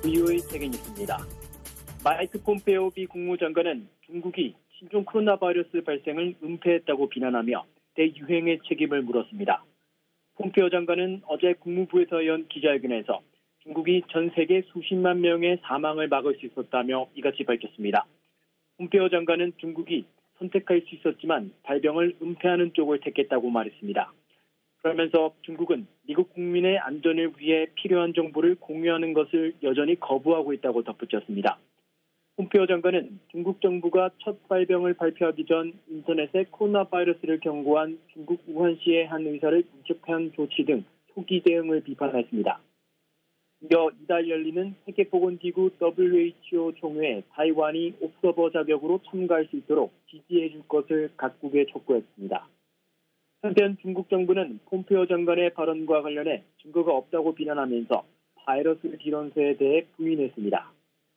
VOA 세계뉴스입니다. 마이크 폼페오 미 국무장관은 중국이 신종 코로나 바이러스 발생을 은폐했다고 비난하며 대유행의 책임을 물었습니다. 폼페오 장관은 어제 국무부에서 연 기자회견에서 중국이 전 세계 수십만 명의 사망을 막을 수 있었다며 이같이 밝혔습니다. 폼페오 장관은 중국이 선택할 수 있었지만 발병을 은폐하는 쪽을 택했다고 말했습니다. 그러면서 중국은 미국 국민의 안전을 위해 필요한 정보를 공유하는 것을 여전히 거부하고 있다고 덧붙였습니다. 폼페오 장관은 중국 정부가 첫 발병을 발표하기 전 인터넷에 코로나 바이러스를 경고한 중국 우한시의 한 의사를 인척한 조치 등 초기 대응을 비판했습니다. 이어 이달 열리는 세계보건기구 WHO 총회에 타이완이 옵서버 자격으로 참가할 수 있도록 지지해 줄 것을 각국에 촉구했습니다. 한편 중국 정부는 폼페오 장관의 발언과 관련해 증거가 없다고 비난하면서 바이러스 질환서에 대해 부인했습니다.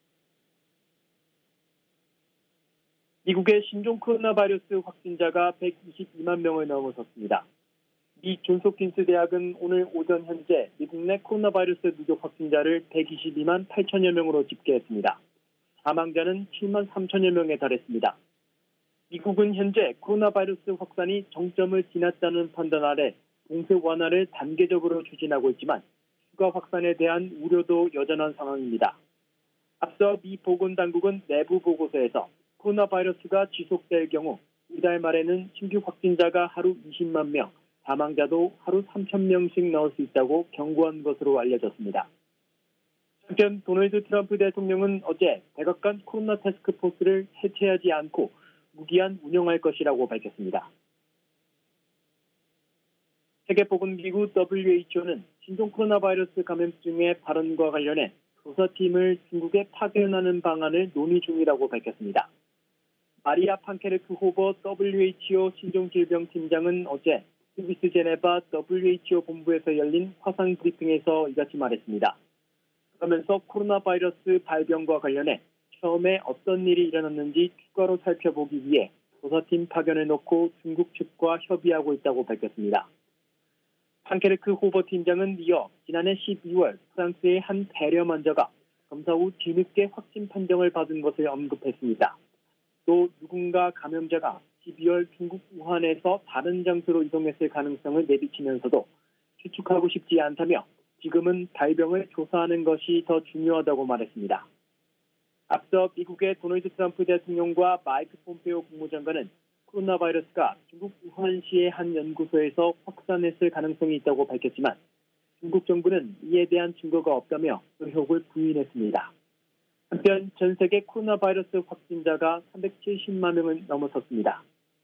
미국의 신종 코로나 바이러스 확진자가 122만 명을 넘어섰습니다. 미 존스홉킨스 대학은 오늘 오전 현재 미국 내 코로나 바이러스 누적 확진자를 122만 8천여 명으로 집계했습니다. 사망자는 7만 3천여 명에 달했습니다. 미국은 현재 코로나 바이러스 확산이 정점을 지났다는 판단 아래 봉쇄 완화를 단계적으로 추진하고 있지만 추가 확산에 대한 우려도 여전한 상황입니다. 앞서 미 보건당국은 내부 보고서에서 코로나 바이러스가 지속될 경우 이달 말에는 신규 확진자가 하루 20만 명, 사망자도 하루 3,000명씩 나올 수 있다고 경고한 것으로 알려졌습니다. 한편 도널드 트럼프 대통령은 어제 백악관 코로나 태스크포스를 해체하지 않고 무기한 운영할 것이라고 밝혔습니다. 세계보건기구 WHO는 신종 코로나 바이러스 감염증의 발원과 관련해 조사팀을 중국에 파견하는 방안을 논의 중이라고 밝혔습니다. 마리아 판케르크 호버 WHO 신종질병팀장은 어제 스위스 제네바 WHO 본부에서 열린 화상 브리핑에서 이같이 말했습니다. 그러면서 코로나 바이러스 발병과 관련해 처음에 어떤 일이 일어났는지 추가로 살펴보기 위해 조사팀 파견을 놓고 중국 측과 협의하고 있다고 밝혔습니다. 판케르크 호버 팀장은 이어 지난해 12월 프랑스의 한 배렴 환자가 검사 후 뒤늦게 확진 판정을 받은 것을 언급했습니다. 또 누군가 감염자가 12월 중국 우한에서 다른 장소로 이동했을 가능성을 내비치면서도 추측하고 싶지 않다며 지금은 발병을 조사하는 것이 더 중요하다고 말했습니다. 앞서 미국의 도널드 트럼프 대통령과 마이크 폼페오 국무장관은 코로나 바이러스가 중국 우한시의 한 연구소에서 확산했을 가능성이 있다고 밝혔지만 중국 정부는 이에 대한 증거가 없다며 의혹을 부인했습니다. 한편 전 세계 코로나 바이러스 확진자가 370만 명을 넘어섰습니다.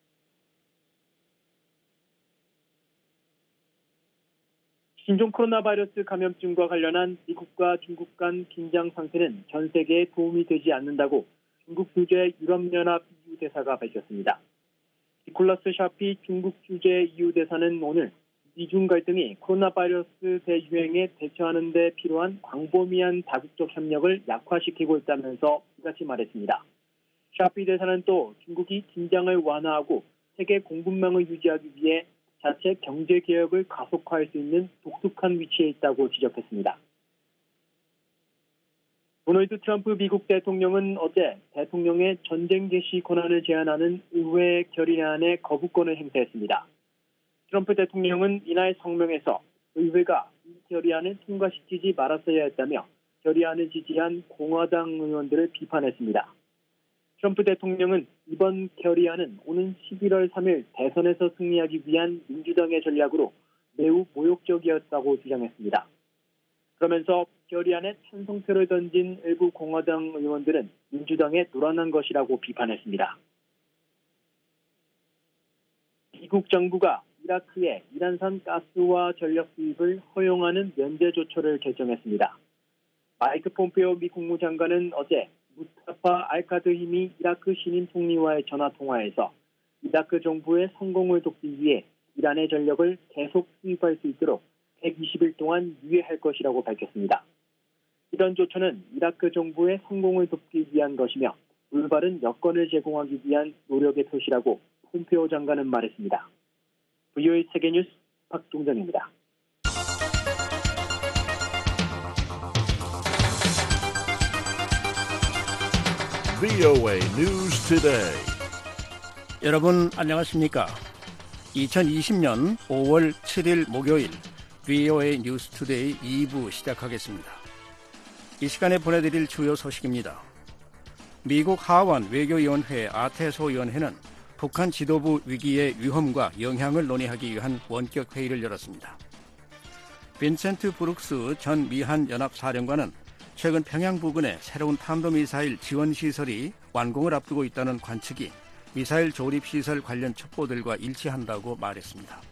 신종 코로나 바이러스 감염증과 관련한 미국과 중국 간 긴장 상태는 전 세계에 도움이 되지 않는다고 중국 주재 유럽연합 EU 대사가 밝혔습니다. 니콜라스 샤피 중국 주재 EU 대사는 오늘 미중 갈등이 코로나 바이러스 대유행에 대처하는 데 필요한 광범위한 다국적 협력을 약화시키고 있다면서 이같이 말했습니다. 샤피 대사는 또 중국이 긴장을 완화하고 세계 공급망을 유지하기 위해 자체 경제 개혁을 가속화할 수 있는 독특한 위치에 있다고 지적했습니다. 도널드 트럼프 미국 대통령은 어제 대통령의 전쟁 개시 권한을 제한하는 의회 결의안에 거부권을 행사했습니다. 트럼프 대통령은 이날 성명에서 의회가 이 결의안을 통과시키지 말았어야 했다며 결의안을 지지한 공화당 의원들을 비판했습니다. 트럼프 대통령은 이번 결의안은 오는 11월 3일 대선에서 승리하기 위한 민주당의 전략으로 매우 모욕적이었다고 주장했습니다. 그러면서 결의안에 찬성표를 던진 일부 공화당 의원들은 민주당에 노란한 것이라고 비판했습니다. 미국 정부가 이라크에 이란산 가스와 전력 수입을 허용하는 면제 조처를 결정했습니다. 마이크 폼페오 미 국무장관은 어제 무스타파 알카드힘이 이라크 신임 총리와의 전화통화에서 이라크 정부의 성공을 돕기 위해 이란의 전력을 계속 수입할 수 있도록 120일 동안 유예할 것이라고 밝혔습니다. 이런 조처는 이라크 정부의 성공을 돕기 위한 것이며 올바른 여건을 제공하기 위한 노력의 표시라고 폼페오 장관은 말했습니다. VOA 세계뉴스 박동정입니다. VOA News Today. 여러분 안녕하십니까? 2020년 5월 7일 목요일 VOA News Today 2부 시작하겠습니다. 이 시간에 보내드릴 주요 소식입니다. 미국 하원 외교위원회 아테소위원회는 북한 지도부 위기의 위험과 영향을 논의하기 위한 원격 회의를 열었습니다. 빈센트 브룩스 전 미한 연합사령관은 최근 평양 부근에 새로운 탄도미사일 지원시설이 완공을 앞두고 있다는 관측이 미사일 조립시설 관련 첩보들과 일치한다고 말했습니다.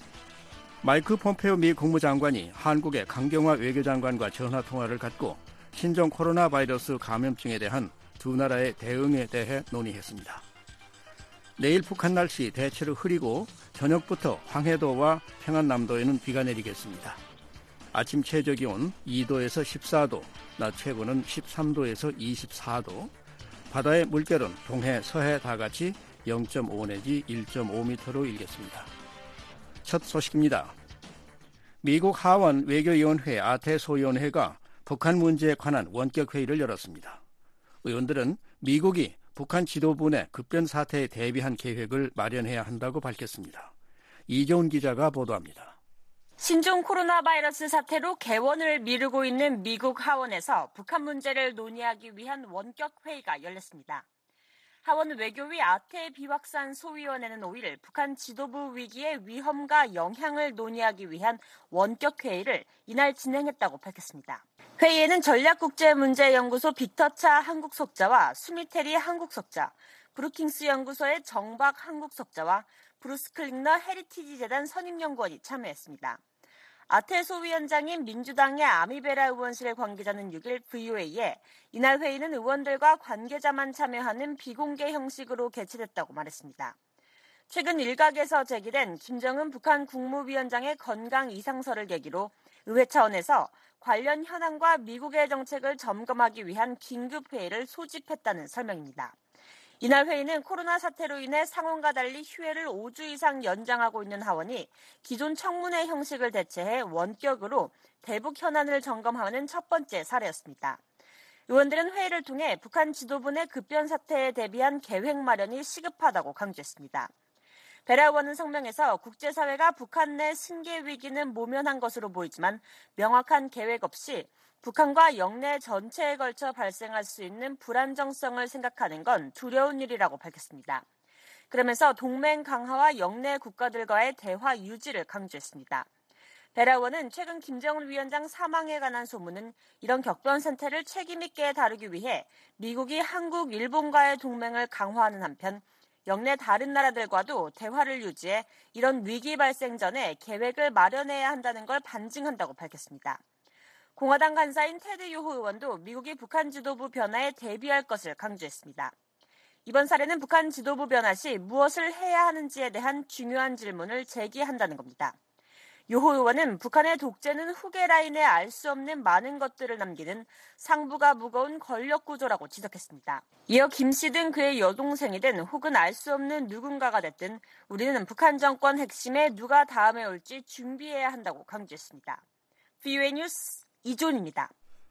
마이크 폼페오 미 국무장관이 한국의 강경화 외교장관과 전화통화를 갖고 신종 코로나 바이러스 감염증에 대한 두 나라의 대응에 대해 논의했습니다. 내일 북한 날씨 대체로 흐리고 저녁부터 황해도와 평안남도에는 비가 내리겠습니다. 아침 최저기온 2도에서 14도, 낮 최고는 13도에서 24도, 바다의 물결은 동해, 서해 다같이 0.5 내지 1.5m로 일겠습니다. 첫 소식입니다. 미국 하원 외교위원회 아테소위원회가 북한 문제에 관한 원격 회의를 열었습니다. 의원들은 미국이 북한 지도부 내 급변 사태에 대비한 계획을 마련해야 한다고 밝혔습니다. 이재훈 기자가 보도합니다. 신종 코로나 바이러스 사태로 개원을 미루고 있는 미국 하원에서 북한 문제를 논의하기 위한 원격 회의가 열렸습니다. 하원 외교위 아테 비확산 소위원회는 5일 북한 지도부 위기의 위험과 영향을 논의하기 위한 원격 회의를 이날 진행했다고 밝혔습니다. 회의에는 전략국제문제연구소 빅터차 한국석자와 수미테리 한국석자, 브루킹스 연구소의 정박 한국석자와 브루스 클링너 헤리티지 재단 선임연구원이 참여했습니다. 아테소 위원장인 민주당의 아미베라 의원실 관계자는 6일 VOA에 이날 회의는 의원들과 관계자만 참여하는 비공개 형식으로 개최됐다고 말했습니다. 최근 일각에서 제기된 김정은 북한 국무위원장의 건강 이상설을 계기로 의회 차원에서 관련 현안과 미국의 정책을 점검하기 위한 긴급회의를 소집했다는 설명입니다. 이날 회의는 코로나 사태로 인해 상원과 달리 휴회를 5주 이상 연장하고 있는 하원이 기존 청문회 형식을 대체해 원격으로 대북 현안을 점검하는 첫 번째 사례였습니다. 의원들은 회의를 통해 북한 지도부 내 급변 사태에 대비한 계획 마련이 시급하다고 강조했습니다. 베라 의원은 성명에서 국제사회가 북한 내 승계 위기는 모면한 것으로 보이지만 명확한 계획 없이 북한과 영내 전체에 걸쳐 발생할 수 있는 불안정성을 생각하는 건 두려운 일이라고 밝혔습니다. 그러면서 동맹 강화와 영내 국가들과의 대화 유지를 강조했습니다. 베라 의원은 최근 김정은 위원장 사망에 관한 소문은 이런 격변 상태를 책임 있게 다루기 위해 미국이 한국, 일본과의 동맹을 강화하는 한편 영내 다른 나라들과도 대화를 유지해 이런 위기 발생 전에 계획을 마련해야 한다는 걸 반증한다고 밝혔습니다. 공화당 간사인 테드 요호 의원도 미국이 북한 지도부 변화에 대비할 것을 강조했습니다. 이번 사례는 북한 지도부 변화 시 무엇을 해야 하는지에 대한 중요한 질문을 제기한다는 겁니다. 요호 의원은 북한의 독재는 후계 라인에 알 수 없는 많은 것들을 남기는 상부가 무거운 권력 구조라고 지적했습니다. 이어 김 씨 등 그의 여동생이든 혹은 알 수 없는 누군가가 됐든 우리는 북한 정권 핵심에 누가 다음에 올지 준비해야 한다고 강조했습니다. VOA 뉴스 이존입니다.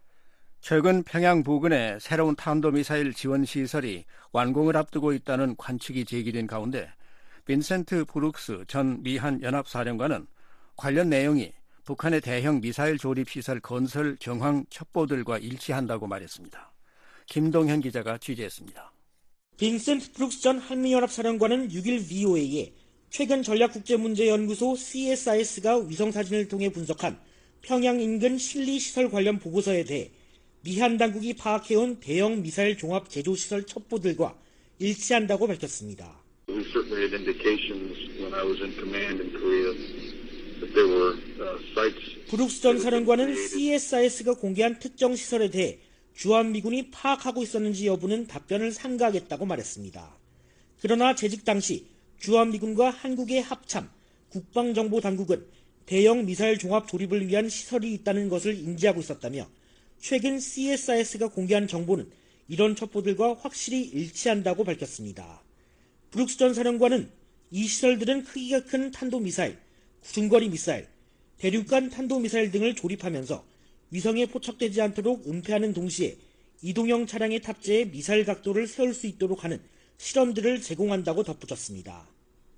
최근 평양 부근에 새로운 탄도미사일 지원시설이 완공을 앞두고 있다는 관측이 제기된 가운데 빈센트 브룩스 전 미한 연합사령관은 관련 내용이 북한의 대형 미사일 조립시설 건설 정황 첩보들과 일치한다고 말했습니다. 김동현 기자가 취재했습니다. 빈센트 브룩스 전 한미연합사령관은 6일 VOA에 최근 전략국제문제연구소 CSIS가 위성사진을 통해 분석한 평양 인근 실리시설 관련 보고서에 대해 미한 당국이 파악해온 대형 미사일 종합 제조시설 첩보들과 일치한다고 밝혔습니다. We certainly had indications when I was in command in Korea that there were sites. 브룩스 전 사령관은 CSIS가 공개한 특정 시설에 대해 주한미군이 파악하고 있었는지 여부는 답변을 삼가하겠다고 말했습니다. 그러나 재직 당시 주한미군과 한국의 합참, 국방정보당국은 대형 미사일 종합 조립을 위한 시설이 있다는 것을 인지하고 있었다며 최근 CSIS가 공개한 정보는 이런 첩보들과 확실히 일치한다고 밝혔습니다. 브룩스 전 사령관은 이 시설들은 크기가 큰 탄도미사일, 중거리 미사일, 대륙간 탄도미사일 등을 조립하면서 위성에 포착되지 않도록 은폐하는 동시에 이동형 차량에 탑재해 미사일 각도를 세울 수 있도록 하는 실험들을 제공한다고 덧붙였습니다.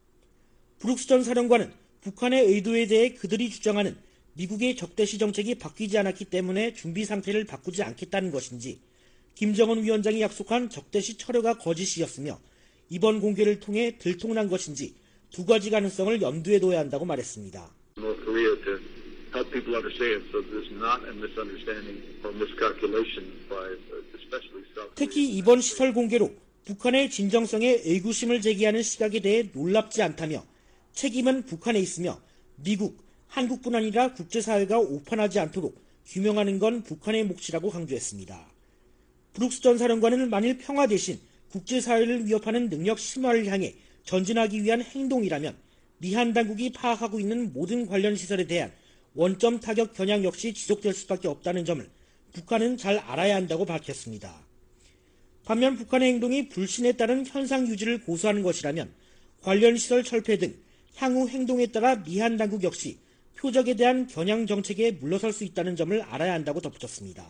브룩스 전 사령관은 북한의 의도에 대해 그들이 주장하는 미국의 적대시 정책이 바뀌지 않았기 때문에 준비 상태를 바꾸지 않겠다는 것인지, 김정은 위원장이 약속한 적대시 철회가 거짓이었으며 이번 공개를 통해 들통난 것인지 두 가지 가능성을 염두에 둬야 한다고 말했습니다. North Korea to help people understand so there's not a misunderstanding or miscalculation by especially South Korea. 특히 이번 시설 공개로 북한의 진정성에 의구심을 제기하는 시각에 대해 놀랍지 않다며 책임은 북한에 있으며 미국, 한국뿐 아니라 국제사회가 오판하지 않도록 규명하는 건 북한의 몫이라고 강조했습니다. 브룩스 전 사령관은 만일 평화 대신 국제사회를 위협하는 능력 심화를 향해 전진하기 위한 행동이라면 미한 당국이 파악하고 있는 모든 관련 시설에 대한 원점 타격 겨냥 역시 지속될 수밖에 없다는 점을 북한은 잘 알아야 한다고 밝혔습니다. 반면 북한의 행동이 불신에 따른 현상 유지를 고수하는 것이라면 관련 시설 철폐 등 향후 행동에 따라 미한 당국 역시 표적에 대한 겨냥 정책에 물러설 수 있다는 점을 알아야 한다고 덧붙였습니다.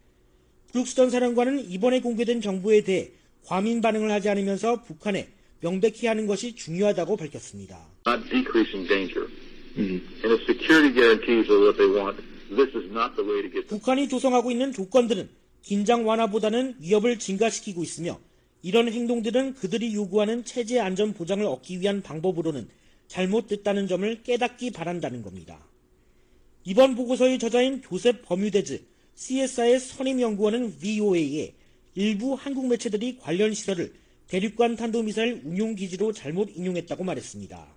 브룩스 전 사령관은 이번에 공개된 정보에 대해 과민 반응을 하지 않으면서 북한에 명백히 하는 것이 중요하다고 밝혔습니다. Not decreasing danger. And if security guarantees are what they want, this is not the way to get them. 북한이 조성하고 있는 조건들은 긴장 완화보다는 위협을 증가시키고 있으며 이런 행동들은 그들이 요구하는 체제 안전 보장을 얻기 위한 방법으로는 잘못됐다는 점을 깨닫기 바란다는 겁니다. 이번 보고서의 저자인 조셉 버뮤데즈 CSI의 선임연구원은 VOA에 일부 한국 매체들이 관련 시설을 대륙간 탄도미사일 운용기지로 잘못 인용했다고 말했습니다.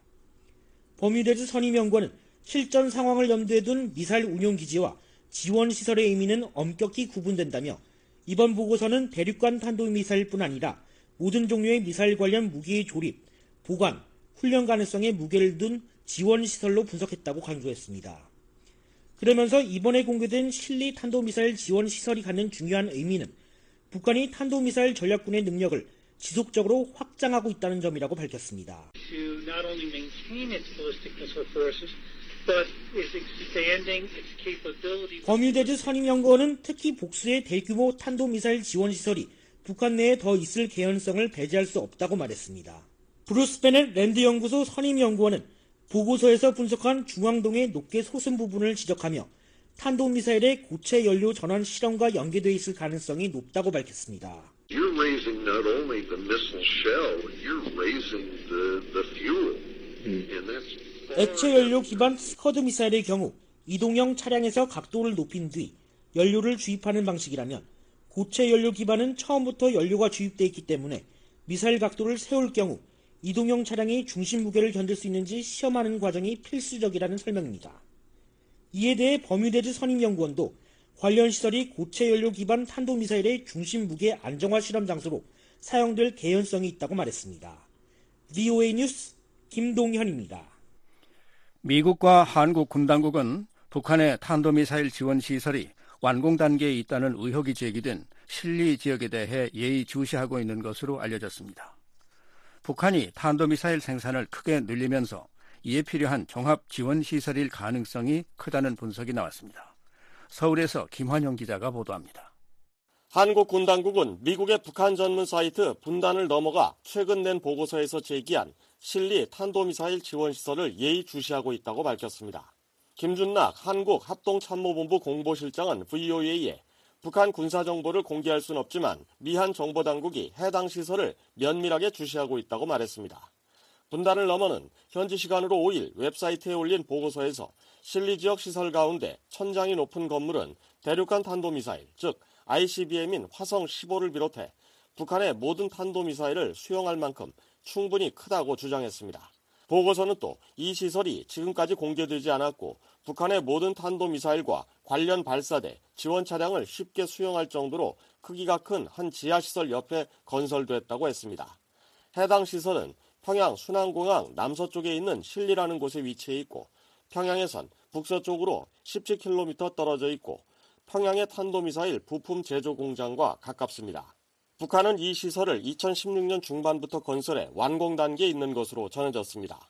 버뮤데즈 선임연구원은 실전 상황을 염두에 둔 미사일 운용기지와 지원시설의 의미는 엄격히 구분된다며 이번 보고서는 대륙간 탄도미사일뿐 아니라 모든 종류의 미사일 관련 무기의 조립, 보관, 훈련 가능성에 무게를 둔 지원시설로 분석했다고 강조했습니다. 그러면서 이번에 공개된 실리 탄도미사일 지원시설이 갖는 중요한 의미는 북한이 탄도미사일 전략군의 능력을 지속적으로 확장하고 있다는 점이라고 밝혔습니다. 버뮤데즈 선임연구원은 특히 복수의 대규모 탄도미사일 지원시설이 북한 내에 더 있을 개연성을 배제할 수 없다고 말했습니다. 브루스 베넷 랜드연구소 선임연구원은 보고서에서 분석한 중앙동의 높게 솟은 부분을 지적하며 탄도미사일의 고체 연료 전환 실험과 연계되어 있을 가능성이 높다고 밝혔습니다. You're raising not only the missile shell, you're raising the fuel. And that's 액체 연료 기반 스커드 미사일의 경우 이동형 차량에서 각도를 높인 뒤 연료를 주입하는 방식이라면 고체 연료 기반은 처음부터 연료가 주입되어 있기 때문에 미사일 각도를 세울 경우 이동형 차량이 중심 무게를 견딜 수 있는지 시험하는 과정이 필수적이라는 설명입니다. 이에 대해 버뮤데즈 선임연구원도 관련 시설이 고체 연료 기반 탄도미사일의 중심 무게 안정화 실험 장소로 사용될 개연성이 있다고 말했습니다. VOA 뉴스 김동현입니다. 미국과 한국 군당국은 북한의 탄도미사일 지원 시설이 완공 단계에 있다는 의혹이 제기된 실리 지역에 대해 예의주시하고 있는 것으로 알려졌습니다. 북한이 탄도미사일 생산을 크게 늘리면서 이에 필요한 종합 지원 시설일 가능성이 크다는 분석이 나왔습니다. 서울에서 김환영 기자가 보도합니다. 한국 군당국은 미국의 북한 전문 사이트 분단을 넘어가 최근 낸 보고서에서 제기한 실리 탄도미사일 지원 시설을 예의주시하고 있다고 밝혔습니다. 김준락 한국합동참모본부 공보실장은 VOA에 북한 군사정보를 공개할 수는 없지만 미한 정보당국이 해당 시설을 면밀하게 주시하고 있다고 말했습니다. 분단을 넘어는 현지 시간으로 5일 웹사이트에 올린 보고서에서 실리 지역 시설 가운데 천장이 높은 건물은 대륙간 탄도미사일, 즉 ICBM인 화성 15를 비롯해 북한의 모든 탄도미사일을 수용할 만큼 충분히 크다고 주장했습니다. 보고서는 또 이 시설이 지금까지 공개되지 않았고 북한의 모든 탄도미사일과 관련 발사대, 지원 차량을 쉽게 수용할 정도로 크기가 큰 한 지하시설 옆에 건설됐다고 했습니다. 해당 시설은 평양 순안공항 남서쪽에 있는 실리라는 곳에 위치해 있고 평양에선 북서쪽으로 17km 떨어져 있고 평양의 탄도미사일 부품 제조 공장과 가깝습니다. 북한은 이 시설을 2016년 중반부터 건설해 완공 단계에 있는 것으로 전해졌습니다.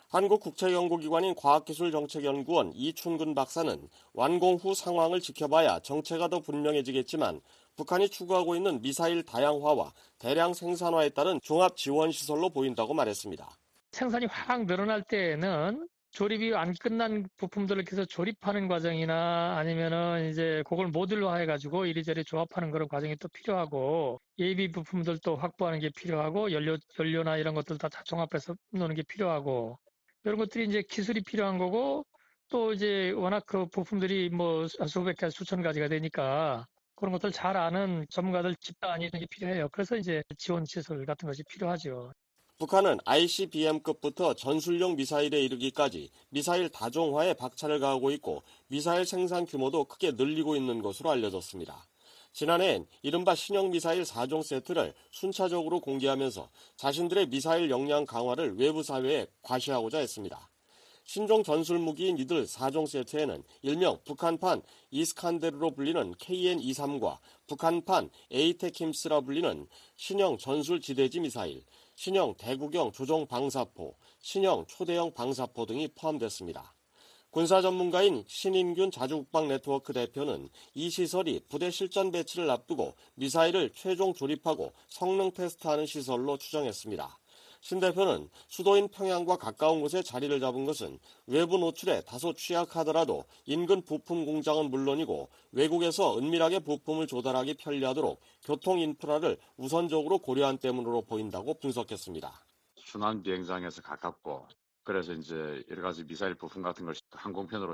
한국국책연구기관인 과학기술정책연구원 이춘근 박사는 완공 후 상황을 지켜봐야 정체가 더 분명해지겠지만 북한이 추구하고 있는 미사일 다양화와 대량 생산화에 따른 종합지원시설로 보인다고 말했습니다. 생산이 확 늘어날 때에는 조립이 안 끝난 부품들을 계속 조립하는 과정이나 아니면은 이제 그걸 모듈화 해가지고 이리저리 조합하는 그런 과정이 또 필요하고 예비 부품들도 확보하는 게 필요하고 연료나 이런 것들 다 종합해서 놓는 게 필요하고 이런 것들이 이제 기술이 필요한 거고 또 이제 워낙 그 부품들이 뭐 수백 가지 수천 가지가 되니까 그런 것들 잘 아는 전문가들 집단이 있는 게 필요해요. 그래서 이제 지원 시설 같은 것이 필요하죠. 북한은 ICBM급부터 전술용 미사일에 이르기까지 미사일 다종화에 박차를 가하고 있고 미사일 생산 규모도 크게 늘리고 있는 것으로 알려졌습니다. 지난해엔 이른바 신형 미사일 4종 세트를 순차적으로 공개하면서 자신들의 미사일 역량 강화를 외부 사회에 과시하고자 했습니다. 신종 전술무기인 이들 4종 세트에는 일명 북한판 이스칸데르로 불리는 KN-23과 북한판 에이테킴스라 불리는 신형 전술지대지 미사일, 신형 대구경 조종 방사포, 신형 초대형 방사포 등이 포함됐습니다. 군사 전문가인 신인균 자주국방 네트워크 대표는 이 시설이 부대 실전 배치를 앞두고 미사일을 최종 조립하고 성능 테스트하는 시설로 추정했습니다. 신 대표는 수도인 평양과 가까운 곳에 자리를 잡은 것은 외부 노출에 다소 취약하더라도 인근 부품 공장은 물론이고 외국에서 은밀하게 부품을 조달하기 편리하도록 교통 인프라를 우선적으로 고려한 때문으로 보인다고 분석했습니다. 순환 비행장에서 가깝고 그래서 이제 여러 가지 미사일 부품 같은 걸 항공편으로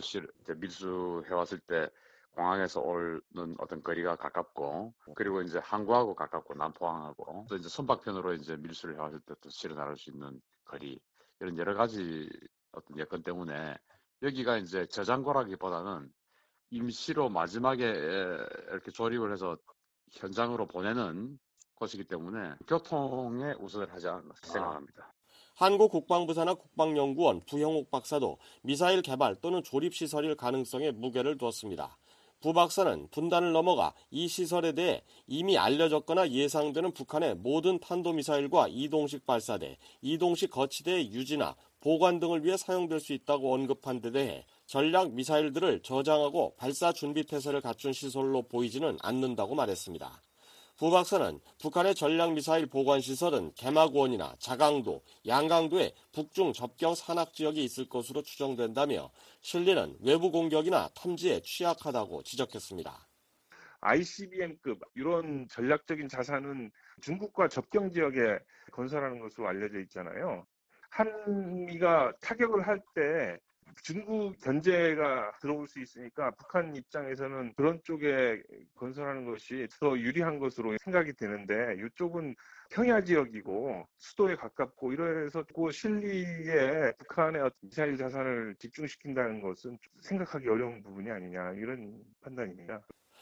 밀수해왔을 때 공항에서 오는 어떤 거리가 가깝고 그리고 이제 항구하고 가깝고 남포항하고 또 이제 선박편으로 이제 밀수를 해왔을 때 또 실어 나갈 수 있는 거리 이런 여러 가지 어떤 여건 때문에 여기가 이제 저장고라기보다는 임시로 마지막에 이렇게 조립을 해서 현장으로 보내는 곳이기 때문에 교통에 우선을 하지 않나 생각합니다. 한국국방부산하 국방연구원 부형옥 박사도 미사일 개발 또는 조립 시설일 가능성에 무게를 두었습니다. 부 박사는 분단을 넘어가 이 시설에 대해 이미 알려졌거나 예상되는 북한의 모든 탄도미사일과 이동식 발사대, 이동식 거치대의 유지나 보관 등을 위해 사용될 수 있다고 언급한 데 대해 전략 미사일들을 저장하고 발사 준비 태세를 갖춘 시설로 보이지는 않는다고 말했습니다. 부 박사는 북한의 전략미사일 보관시설은 개마고원이나 자강도, 양강도에 북중 접경 산악지역이 있을 것으로 추정된다며 실리는 외부 공격이나 탐지에 취약하다고 지적했습니다. ICBM급 이런 전략적인 자산은 중국과 접경 지역에 건설하는 것으로 알려져 있잖아요. 한미가 타격을 할 때 중국 견제가 들어올 수 있으니까 북한 입장에서는 그런 쪽에 건설하는 것이 더 유리한 것으로 생각이 되는데 이쪽은 평야 지역이고 수도에 가깝고 이래서 그 실리에 북한의 미사일 자산을 집중시킨다는 것은 생각하기 어려운 부분이 아니냐 이런 판단입니다.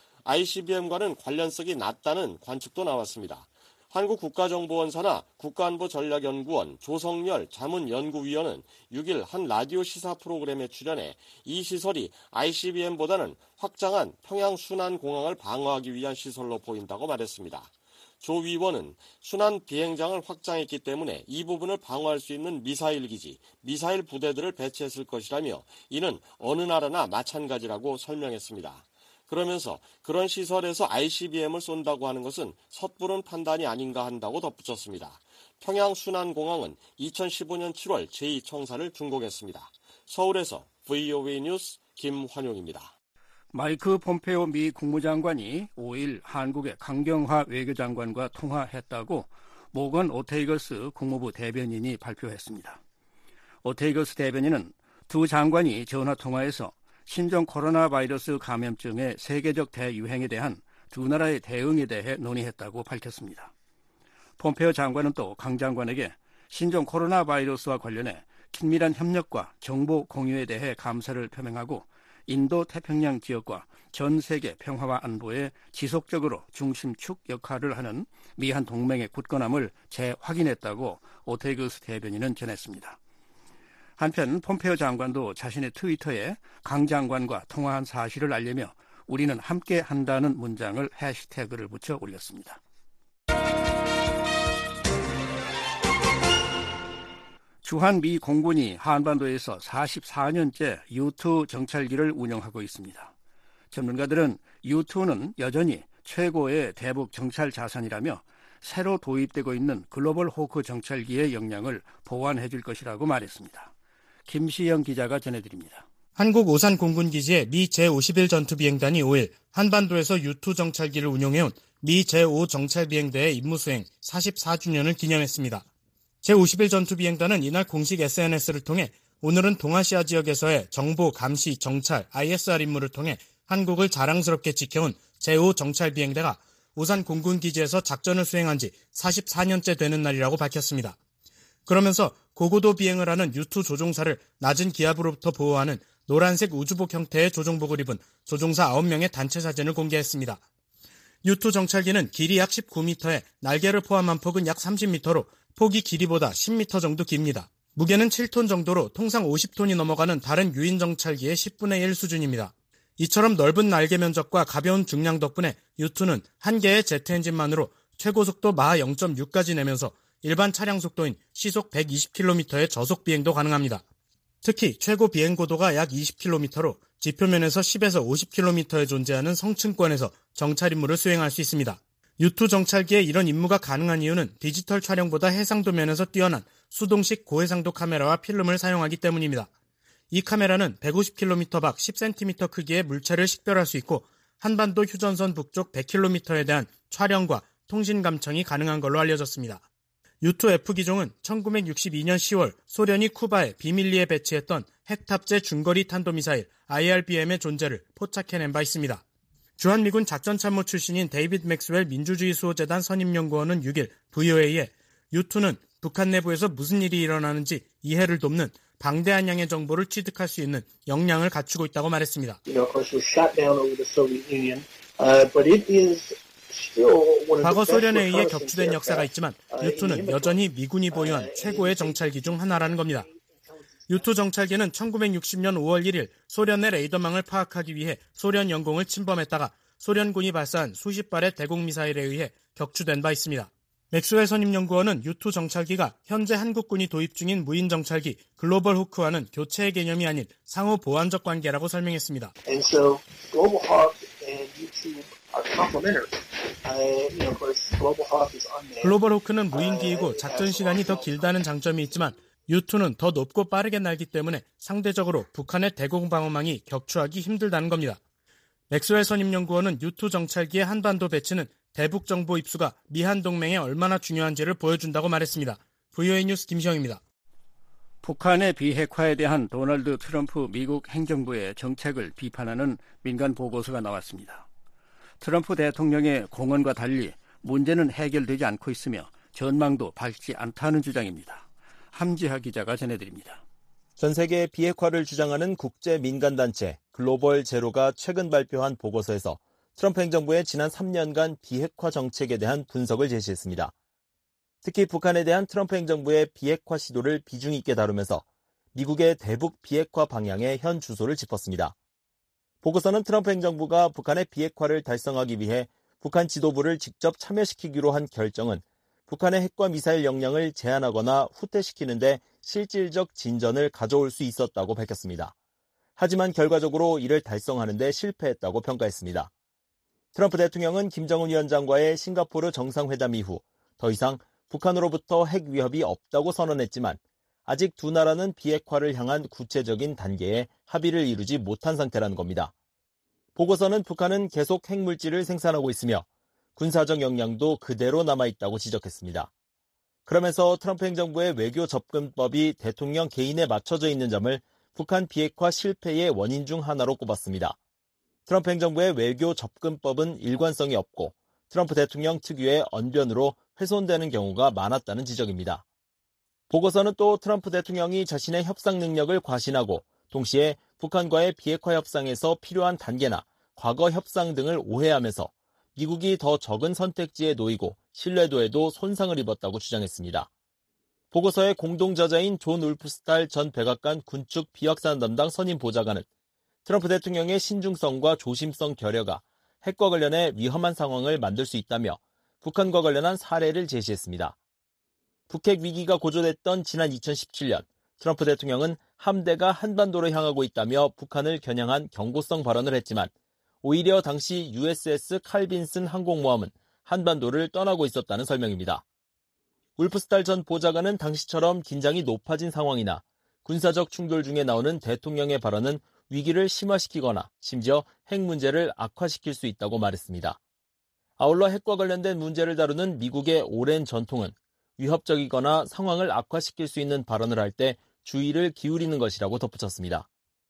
ICBM과는 관련성이 낮다는 관측도 나왔습니다. 한국국가정보원사나 국가안보전략연구원 조성열 자문연구위원은 6일 한 라디오 시사 프로그램에 출연해 이 시설이 ICBM보다는 확장한 평양 순환공항을 방어하기 위한 시설로 보인다고 말했습니다. 조 위원은 순환 비행장을 확장했기 때문에 이 부분을 방어할 수 있는 미사일 기지, 미사일 부대들을 배치했을 것이라며 이는 어느 나라나 마찬가지라고 설명했습니다. 그러면서 그런 시설에서 ICBM을 쏜다고 하는 것은 섣부른 판단이 아닌가 한다고 덧붙였습니다. 평양 순환공항은 2015년 7월 제2청사를 준공했습니다. 서울에서 VOA 뉴스 김환용입니다. 마이크 폼페오 미 국무장관이 5일 한국의 강경화 외교장관과 통화했다고 모건 오테이거스 국무부 대변인이 발표했습니다. 오테이거스 대변인은 두 장관이 전화통화에서 신종 코로나 바이러스 감염증의 세계적 대유행에 대한 두 나라의 대응에 대해 논의했다고 밝혔습니다. 폼페오 장관은 또 강 장관에게 신종 코로나 바이러스와 관련해 긴밀한 협력과 정보 공유에 대해 감사를 표명하고 인도 태평양 지역과 전 세계 평화와 안보에 지속적으로 중심축 역할을 하는 미한 동맹의 굳건함을 재확인했다고 오테이거스 대변인은 전했습니다. 한편 폼페오 장관도 자신의 트위터에 강 장관과 통화한 사실을 알리며 우리는 함께 한다는 문장을 해시태그를 붙여 올렸습니다. 주한 미 공군이 한반도에서 44년째 U-2 정찰기를 운영하고 있습니다. 전문가들은 U-2는 여전히 최고의 대북 정찰 자산이라며 새로 도입되고 있는 글로벌 호크 정찰기의 역량을 보완해 줄 것이라고 말했습니다. 김시영 기자가 전해드립니다. 한국 오산 공군기지의 미 제51 전투비행단이 5일 한반도에서 U-2 정찰기를 운용해온 미 제5 정찰비행대의 임무수행 44주년을 기념했습니다. 제51 전투비행단은 이날 공식 SNS를 통해 오늘은 동아시아 지역에서의 정보, 감시, 정찰, ISR 임무를 통해 한국을 자랑스럽게 지켜온 제5 정찰비행대가 오산 공군기지에서 작전을 수행한 지 44년째 되는 날이라고 밝혔습니다. 그러면서 고고도 비행을 하는 U-2 조종사를 낮은 기압으로부터 보호하는 노란색 우주복 형태의 조종복을 입은 조종사 9명의 단체 사진을 공개했습니다. U-2 정찰기는 길이 약 19m에 날개를 포함한 폭은 약 30m로 폭이 길이보다 10m 정도 깁니다. 무게는 7톤 정도로 통상 50톤이 넘어가는 다른 유인 정찰기의 10분의 1 수준입니다. 이처럼 넓은 날개 면적과 가벼운 중량 덕분에 U-2는 한 개의 제트 엔진만으로 최고 속도 마하 0.6까지 내면서 일반 차량 속도인 시속 120km의 저속 비행도 가능합니다. 특히 최고 비행 고도가 약 20km로 지표면에서 10에서 50km에 존재하는 성층권에서 정찰 임무를 수행할 수 있습니다. U-2 정찰기에 이런 임무가 가능한 이유는 디지털 촬영보다 해상도 면에서 뛰어난 수동식 고해상도 카메라와 필름을 사용하기 때문입니다. 이 카메라는 150km 밖 10cm 크기의 물체를 식별할 수 있고 한반도 휴전선 북쪽 100km에 대한 촬영과 통신 감청이 가능한 걸로 알려졌습니다. U-2F 기종은 1962년 10월 소련이 쿠바에 비밀리에 배치했던 핵 탑재 중거리 탄도미사일 IRBM의 존재를 포착해낸 바 있습니다. 주한미군 작전참모 출신인 데이비드 맥스웰 민주주의수호재단 선임연구원은 6일 VOA에 U-2는 북한 내부에서 무슨 일이 일어나는지 이해를 돕는 방대한 양의 정보를 취득할 수 있는 역량을 갖추고 있다고 말했습니다. 과거 소련에 의해 격추된 역사가 있지만 U-2는 여전히 미군이 보유한 최고의 정찰기 중 하나라는 겁니다. U-2 정찰기는 1960년 5월 1일 소련 내 레이더망을 파악하기 위해 소련 영공을 침범했다가 소련군이 발사한 수십 발의 대공미사일에 의해 격추된 바 있습니다. 맥스웰 선임연구원은 U-2 정찰기가 현재 한국군이 도입 중인 무인 정찰기 글로벌 호크와는 교체의 개념이 아닌 상호 보완적 관계라고 설명했습니다. 글로벌 호크는 무인기이고 작전 시간이 더 길다는 장점이 있지만 U-2는 더 높고 빠르게 날기 때문에 상대적으로 북한의 대공방어망이 격추하기 힘들다는 겁니다. 맥스웰 선임연구원은 U-2 정찰기의 한반도 배치는 대북 정보 입수가 미한 동맹에 얼마나 중요한지를 보여준다고 말했습니다. VOA 뉴스 김시영입니다. 북한의 비핵화에 대한 도널드 트럼프 미국 행정부의 정책을 비판하는 민간 보고서가 나왔습니다. 트럼프 대통령의 공언과 달리 문제는 해결되지 않고 있으며 전망도 밝지 않다는 주장입니다. 함지하 기자가 전해드립니다. 전 세계 비핵화를 주장하는 국제 민간단체 글로벌 제로가 최근 발표한 보고서에서 트럼프 행정부의 지난 3년간 비핵화 정책에 대한 분석을 제시했습니다. 특히 북한에 대한 트럼프 행정부의 비핵화 시도를 비중 있게 다루면서 미국의 대북 비핵화 방향의 현 주소를 짚었습니다. 보고서는 트럼프 행정부가 북한의 비핵화를 달성하기 위해 북한 지도부를 직접 참여시키기로 한 결정은 북한의 핵과 미사일 역량을 제한하거나 후퇴시키는 데 실질적 진전을 가져올 수 있었다고 밝혔습니다. 하지만 결과적으로 이를 달성하는 데 실패했다고 평가했습니다. 트럼프 대통령은 김정은 위원장과의 싱가포르 정상회담 이후 더 이상 북한으로부터 핵 위협이 없다고 선언했지만 아직 두 나라는 비핵화를 향한 구체적인 단계에 합의를 이루지 못한 상태라는 겁니다. 보고서는 북한은 계속 핵물질을 생산하고 있으며 군사적 역량도 그대로 남아있다고 지적했습니다. 그러면서 트럼프 행정부의 외교 접근법이 대통령 개인에 맞춰져 있는 점을 북한 비핵화 실패의 원인 중 하나로 꼽았습니다. 트럼프 행정부의 외교 접근법은 일관성이 없고 트럼프 대통령 특유의 언변으로 훼손되는 경우가 많았다는 지적입니다. 보고서는 또 트럼프 대통령이 자신의 협상 능력을 과신하고 동시에 북한과의 비핵화 협상에서 필요한 단계나 과거 협상 등을 오해하면서 미국이 더 적은 선택지에 놓이고 신뢰도에도 손상을 입었다고 주장했습니다. 보고서의 공동저자인 존 울프스탈 전 백악관 군축 비확산 담당 선임 보좌관은 트럼프 대통령의 신중성과 조심성 결여가 핵과 관련해 위험한 상황을 만들 수 있다며 북한과 관련한 사례를 제시했습니다. 북핵 위기가 고조됐던 지난 2017년 트럼프 대통령은 함대가 한반도로 향하고 있다며 북한을 겨냥한 경고성 발언을 했지만 오히려 당시 USS 칼빈슨 항공모함은 한반도를 떠나고 있었다는 설명입니다. 울프스탈 전 보좌관은 당시처럼 긴장이 높아진 상황이나 군사적 충돌 중에 나오는 대통령의 발언은 위기를 심화시키거나 심지어 핵 문제를 악화시킬 수 있다고 말했습니다. 아울러 핵과 관련된 문제를 다루는 미국의 오랜 전통은 위협적이거나 상황을 악화시킬 수 있는 발언을 할 때 주의를 기울이는 것이라고 덧붙였습니다.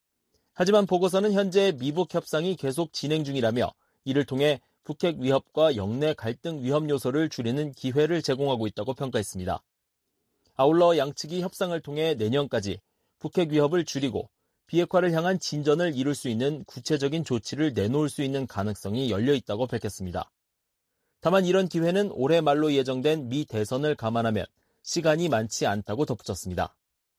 하지만 보고서는 현재 미북 협상이 계속 진행 중이라며 이를 통해 북핵 위협과 영내 갈등 위험 요소를 줄이는 기회를 제공하고 있다고 평가했습니다. 아울러 양측이 협상을 통해 내년까지 북핵 위협을 줄이고 비핵화를 향한 진전을 이룰 수 있는 구체적인 조치를 내놓을 수 있는 가능성이 열려 있다고 밝혔습니다. 다만 이런 기회는 올해 말로 예정된 미 대선을 감안하면 시간이 많지 않다고 덧붙였습니다.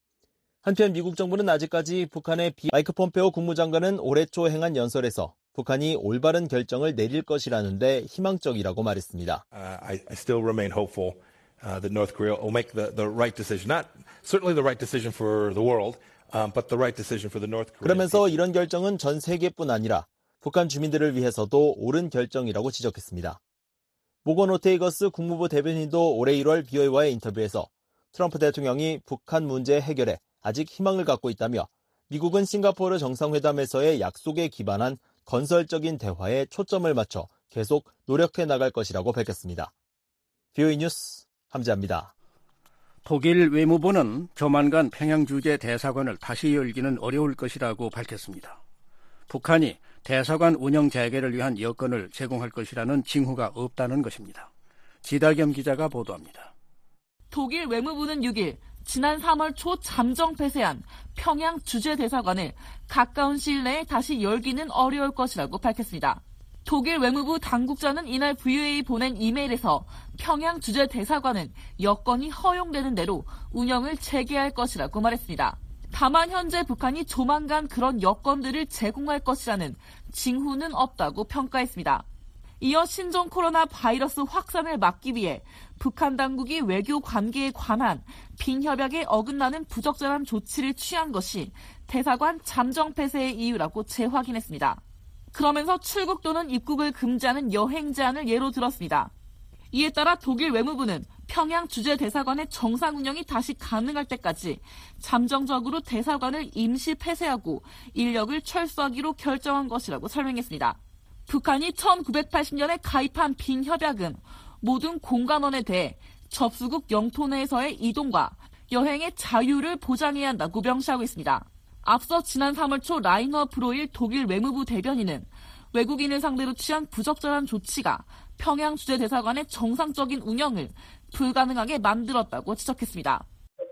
한편 미국 정부는 아직까지 마이크 폼페오 국무장관은 올해 초 행한 연설에서 북한이 올바른 결정을 내릴 것이라는데 희망적이라고 말했습니다. I still remain hopeful that North Korea will make the right decision. Not certainly the right decision for the world, but the right decision for the North Korean. 그러면서 이런 결정은 전 세계뿐 아니라 북한 주민들을 위해서도 옳은 결정이라고 지적했습니다. 모건 오테이거스 국무부 대변인도 올해 1월 BOA와의 인터뷰에서 트럼프 대통령이 북한 문제 해결에 아직 희망을 갖고 있다며 미국은 싱가포르 정상회담에서의 약속에 기반한 건설적인 대화에 초점을 맞춰 계속 노력해 나갈 것이라고 밝혔습니다. BOA 뉴스 함재합니다. 독일 외무부는 조만간 평양 주재 대사관을 다시 열기는 어려울 것이라고 밝혔습니다. 북한이 대사관 운영 재개를 위한 여건을 제공할 것이라는 징후가 없다는 것입니다. 지다겸 기자가 보도합니다. 독일 외무부는 6일 지난 3월 초 잠정 폐쇄한 평양 주재대사관을 가까운 시일 내에 다시 열기는 어려울 것이라고 밝혔습니다. 독일 외무부 당국자는 이날 VOA에 보낸 이메일에서 평양 주재대사관은 여건이 허용되는 대로 운영을 재개할 것이라고 말했습니다. 다만 현재 북한이 조만간 그런 여건들을 제공할 것이라는 징후는 없다고 평가했습니다. 이어 신종 코로나 바이러스 확산을 막기 위해 북한 당국이 외교 관계에 관한 빈협약에 어긋나는 부적절한 조치를 취한 것이 대사관 잠정 폐쇄의 이유라고 재확인했습니다. 그러면서 출국 또는 입국을 금지하는 여행 제한을 예로 들었습니다. 이에 따라 독일 외무부는 평양 주재대사관의 정상 운영이 다시 가능할 때까지 잠정적으로 대사관을 임시 폐쇄하고 인력을 철수하기로 결정한 것이라고 설명했습니다. 북한이 1980년에 가입한 빈협약은 모든 공간원에 대해 접수국 영토 내에서의 이동과 여행의 자유를 보장해야 한다고 명시하고 있습니다. 앞서 지난 3월 초 라이너 브로일 독일 외무부 대변인은 외국인을 상대로 취한 부적절한 조치가 평양 주재대사관의 정상적인 운영을 불가능하게 만들었다고 지적했습니다.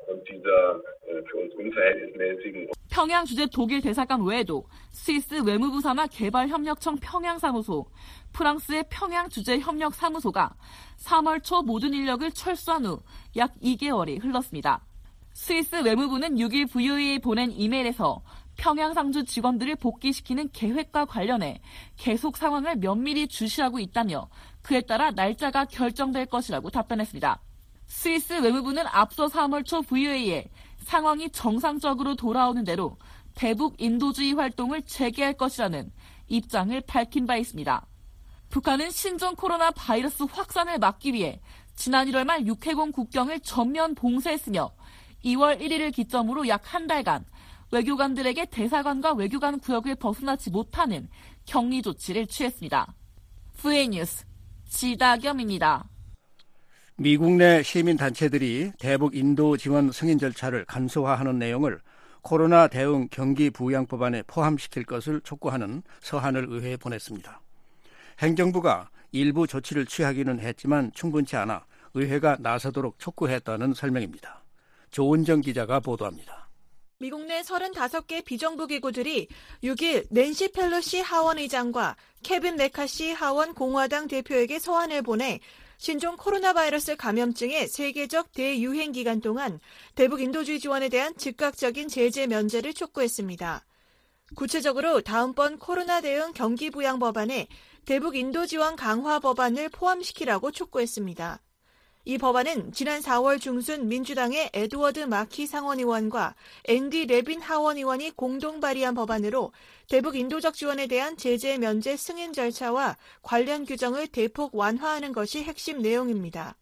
평양 주재 독일 대사관 외에도 스위스 외무부 산하 개발협력청 평양사무소, 프랑스의 평양 주재 협력사무소가 3월 초 모든 인력을 철수한 후 약 2개월이 흘렀습니다. 스위스 외무부는 6일 VOA에 보낸 이메일에서 평양 상주 직원들을 복귀시키는 계획과 관련해 계속 상황을 면밀히 주시하고 있다며 그에 따라 날짜가 결정될 것이라고 답변했습니다. 스위스 외무부는 앞서 3월 초 VOA에 상황이 정상적으로 돌아오는 대로 대북 인도주의 활동을 재개할 것이라는 입장을 밝힌 바 있습니다. 북한은 신종 코로나 바이러스 확산을 막기 위해 지난 1월 말 육해공 국경을 전면 봉쇄했으며 2월 1일을 기점으로 약 한 달간 외교관들에게 대사관과 외교관 구역을 벗어나지 못하는 격리 조치를 취했습니다. VOA 뉴스 지다겸입니다. 미국 내 시민단체들이 대북 인도 지원 승인 절차를 간소화하는 내용을 코로나 대응 경기 부양 법안에 포함시킬 것을 촉구하는 서한을 의회에 보냈습니다. 행정부가 일부 조치를 취하기는 했지만 충분치 않아 의회가 나서도록 촉구했다는 설명입니다. 조은정 기자가 보도합니다. 미국 내 35개 비정부 기구들이 6일 낸시 펠로시 하원 의장과 케빈 메카시 하원 공화당 대표에게 서한을 보내 신종 코로나 바이러스 감염증의 세계적 대유행 기간 동안 대북 인도주의 지원에 대한 즉각적인 제재 면제를 촉구했습니다. 구체적으로 다음번 코로나 대응 경기 부양 법안에 대북 인도 지원 강화 법안을 포함시키라고 촉구했습니다. 이 법안은 지난 4월 중순 민주당의 에드워드 마키 상원의원과 앤디 레빈 하원의원이 공동 발의한 법안으로 대북 인도적 지원에 대한 제재 면제 승인 절차와 관련 규정을 대폭 완화하는 것이 핵심 내용입니다.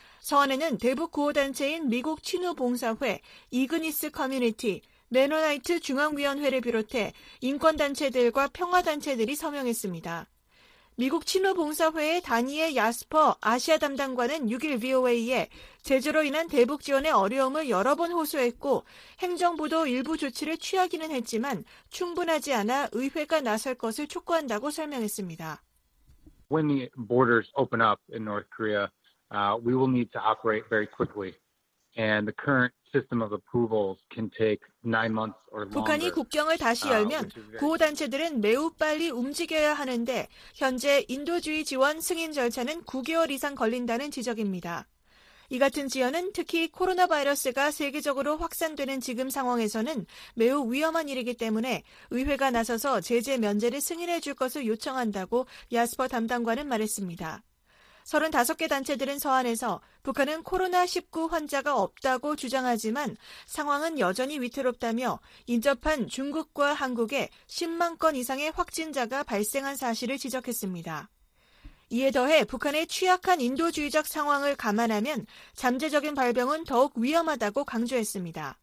서한에는 대북 구호단체인 미국 친우봉사회, 이그니스 커뮤니티, 메노나이트 중앙위원회를 비롯해 인권단체들과 평화단체들이 서명했습니다. 미국 친우봉사회의 다니엘 야스퍼 아시아 담당관은 6일 VOA에 제재로 인한 대북 지원의 어려움을 여러 번 호소했고 행정부도 일부 조치를 취하기는 했지만 충분하지 않아 의회가 나설 것을 촉구한다고 설명했습니다. When the borders open up in North Korea, we will need to operate very quickly. And the current system of approvals can take 9 months or longer. 북한이 국경을 다시 열면 구호단체들은 매우 빨리 움직여야 하는데 현재 인도주의 지원 승인 절차는 9개월 이상 걸린다는 지적입니다. 이 같은 지연은 특히 코로나 바이러스가 세계적으로 확산되는 지금 상황에서는 매우 위험한 일이기 때문에 의회가 나서서 제재 면제를 승인해 줄 것을 요청한다고 야스퍼 담당관은 말했습니다. 35개 단체들은 서한에서 북한은 코로나19 환자가 없다고 주장하지만 상황은 여전히 위태롭다며 인접한 중국과 한국에 10만 건 이상의 확진자가 발생한 사실을 지적했습니다. 이에 더해 북한의 취약한 인도주의적 상황을 감안하면 잠재적인 발병은 더욱 위험하다고 강조했습니다.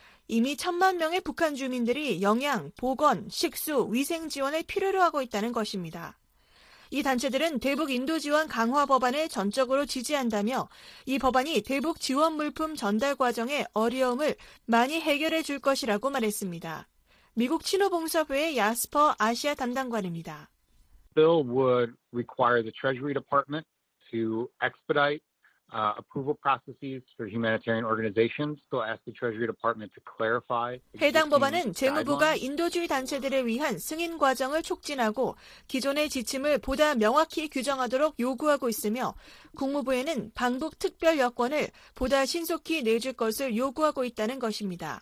이미 1,000만 명의 북한 주민들이 영양, 보건, 식수, 위생 지원을 필요로 하고 있다는 것입니다. 이 단체들은 대북 인도 지원 강화 법안을 전적으로 지지한다며 이 법안이 대북 지원 물품 전달 과정의 어려움을 많이 해결해 줄 것이라고 말했습니다. 미국 친우봉사회의 야스퍼 아시아 담당관입니다. Bill would require the Treasury Department to expedite approval processes for humanitarian organizations. So ask the Treasury Department to clarify. 해당 법안은 재무부가 인도주의 단체들을 위한 승인 과정을 촉진하고 기존의 지침을 보다 명확히 규정하도록 요구하고 있으며 국무부에는 방북 특별 여권을 보다 신속히 내줄 것을 요구하고 있다는 것입니다.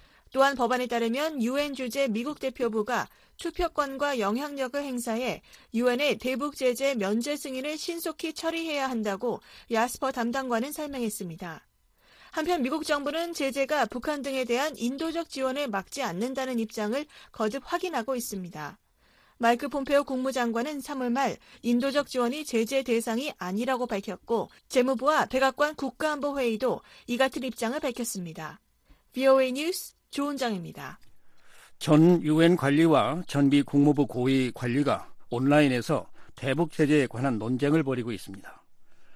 또한 법안에 따르면 유엔 주재 미국 대표부가 투표권과 영향력을 행사해 유엔의 대북 제재 면제 승인을 신속히 처리해야 한다고 야스퍼 담당관은 설명했습니다. 한편 미국 정부는 제재가 북한 등에 대한 인도적 지원을 막지 않는다는 입장을 거듭 확인하고 있습니다. 마이크 폼페오 국무장관은 3월 말 인도적 지원이 제재 대상이 아니라고 밝혔고 재무부와 백악관 국가안보회의도 이 같은 입장을 밝혔습니다. VOA 뉴스 조은정입니다. 전 유엔 관리와 전 미 국무부 고위 관리가 온라인에서 대북 제재에 관한 논쟁을 벌이고 있습니다.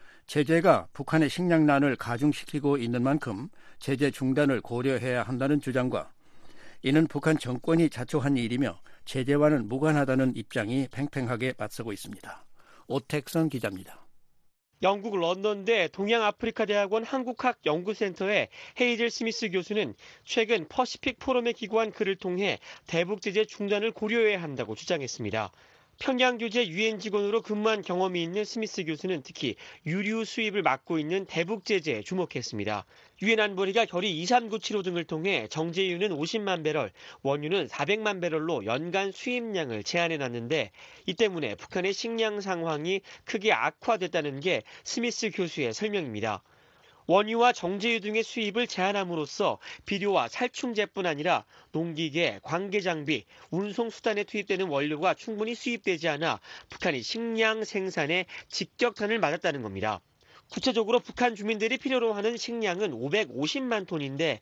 제재가 북한의 식량난을 가중시키고 있는 만큼 제재 중단을 고려해야 한다는 주장과 이는 북한 정권이 자초한 일이며 제재와는 무관하다는 입장이 팽팽하게 맞서고 있습니다. 오택선 기자입니다. 영국 런던대 동양아프리카대학원 한국학 연구센터의 헤이즐 스미스 교수는 최근 퍼시픽 포럼에 기고한 글을 통해 대북 제재 중단을 고려해야 한다고 주장했습니다. 평양 교재 유엔 직원으로 근무한 경험이 있는 스미스 교수는 특히 유류 수입을 막고 있는 대북 제재에 주목했습니다. 유엔 안보리가 결의 2397호 등을 통해 정제유는 50만 배럴, 원유는 400만 배럴로 연간 수입량을 제한해놨는데 이 때문에 북한의 식량 상황이 크게 악화됐다는 게 스미스 교수의 설명입니다. 원유와 정제유 등의 수입을 제한함으로써 비료와 살충제뿐 아니라 농기계, 관계장비, 운송수단에 투입되는 원료가 충분히 수입되지 않아 북한이 식량 생산에 직격탄을 맞았다는 겁니다. 구체적으로 북한 주민들이 필요로 하는 식량은 550만 톤인데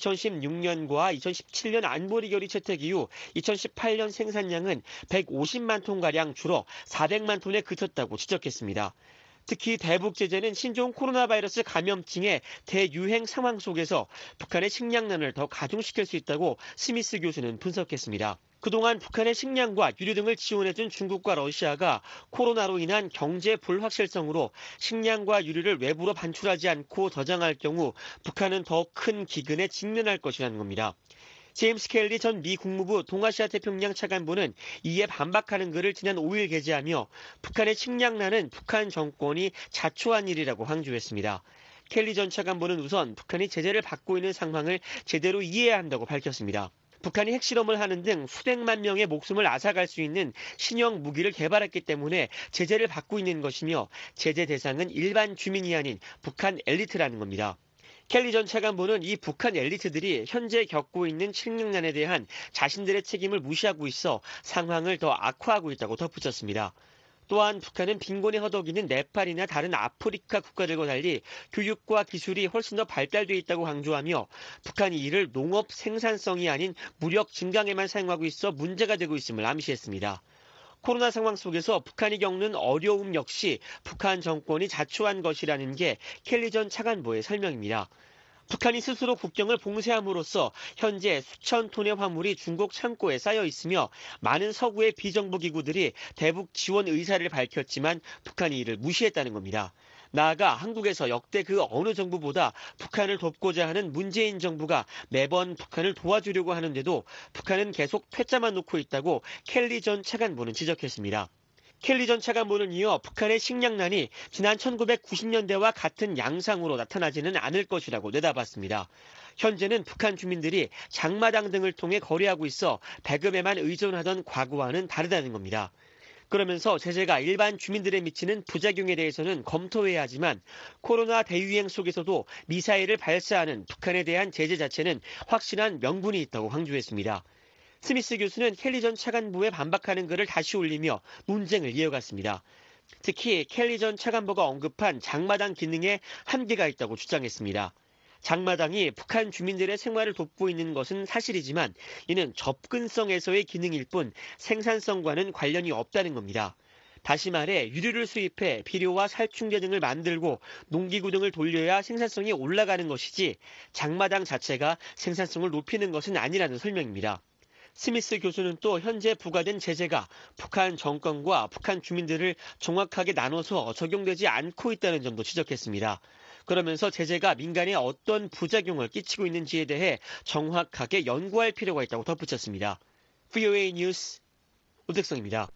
2016년과 2017년 안보리 결의 채택 이후 2018년 생산량은 150만 톤가량 줄어 400만 톤에 그쳤다고 지적했습니다. 특히 대북 제재는 신종 코로나 바이러스 감염증의 대유행 상황 속에서 북한의 식량난을 더 가중시킬 수 있다고 스미스 교수는 분석했습니다. 그동안 북한의 식량과 유류 등을 지원해준 중국과 러시아가 코로나로 인한 경제 불확실성으로 식량과 유류를 외부로 반출하지 않고 저장할 경우 북한은 더 큰 기근에 직면할 것이라는 겁니다. 제임스 켈리 전 미 국무부 동아시아 태평양 차관보는 이에 반박하는 글을 지난 5일 게재하며 북한의 식량난은 북한 정권이 자초한 일이라고 강조했습니다. 켈리 전 차관보는 우선 북한이 제재를 받고 있는 상황을 제대로 이해해야 한다고 밝혔습니다. 북한이 핵실험을 하는 등 수백만 명의 목숨을 앗아갈 수 있는 신형 무기를 개발했기 때문에 제재를 받고 있는 것이며 제재 대상은 일반 주민이 아닌 북한 엘리트라는 겁니다. 켈리 전 차관보는 이 북한 엘리트들이 현재 겪고 있는 식량난에 대한 자신들의 책임을 무시하고 있어 상황을 더 악화하고 있다고 덧붙였습니다. 또한 북한은 빈곤에 허덕이는 네팔이나 다른 아프리카 국가들과 달리 교육과 기술이 훨씬 더 발달돼 있다고 강조하며 북한이 이를 농업 생산성이 아닌 무력 증강에만 사용하고 있어 문제가 되고 있음을 암시했습니다. 코로나 상황 속에서 북한이 겪는 어려움 역시 북한 정권이 자초한 것이라는 게 켈리 전 차관보의 설명입니다. 북한이 스스로 국경을 봉쇄함으로써 현재 수천 톤의 화물이 중국 창고에 쌓여 있으며 많은 서구의 비정부 기구들이 대북 지원 의사를 밝혔지만 북한이 이를 무시했다는 겁니다. 나아가 한국에서 역대 그 어느 정부보다 북한을 돕고자 하는 문재인 정부가 매번 북한을 도와주려고 하는데도 북한은 계속 퇴짜만 놓고 있다고 켈리 전 차관보는 지적했습니다. 켈리 전 차관보는 이어 북한의 식량난이 지난 1990년대와 같은 양상으로 나타나지는 않을 것이라고 내다봤습니다. 현재는 북한 주민들이 장마당 등을 통해 거래하고 있어 배급에만 의존하던 과거와는 다르다는 겁니다. 그러면서 제재가 일반 주민들에 미치는 부작용에 대해서는 검토해야 하지만 코로나 대유행 속에서도 미사일을 발사하는 북한에 대한 제재 자체는 확실한 명분이 있다고 강조했습니다. 스미스 교수는 켈리 전 차관보에 반박하는 글을 다시 올리며 논쟁을 이어갔습니다. 특히 켈리 전 차관보가 언급한 장마당 기능에 한계가 있다고 주장했습니다. 장마당이 북한 주민들의 생활을 돕고 있는 것은 사실이지만 이는 접근성에서의 기능일 뿐 생산성과는 관련이 없다는 겁니다. 다시 말해 유류를 수입해 비료와 살충제 등을 만들고 농기구 등을 돌려야 생산성이 올라가는 것이지 장마당 자체가 생산성을 높이는 것은 아니라는 설명입니다. 스미스 교수는 또 현재 부과된 제재가 북한 정권과 북한 주민들을 정확하게 나눠서 적용되지 않고 있다는 점도 지적했습니다. 그러면서 제재가 민간에 어떤 부작용을 끼치고 있는지에 대해 정확하게 연구할 필요가 있다고 덧붙였습니다. VOA 뉴스 오택성입니다.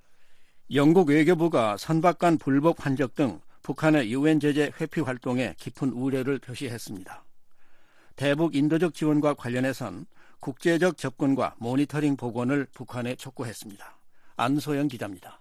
영국 외교부가 선박간 불법 환적 등 북한의 유엔 제재 회피 활동에 깊은 우려를 표시했습니다. 대북 인도적 지원과 관련해선 국제적 접근과 모니터링 복원을 북한에 촉구했습니다. 안소영 기자입니다.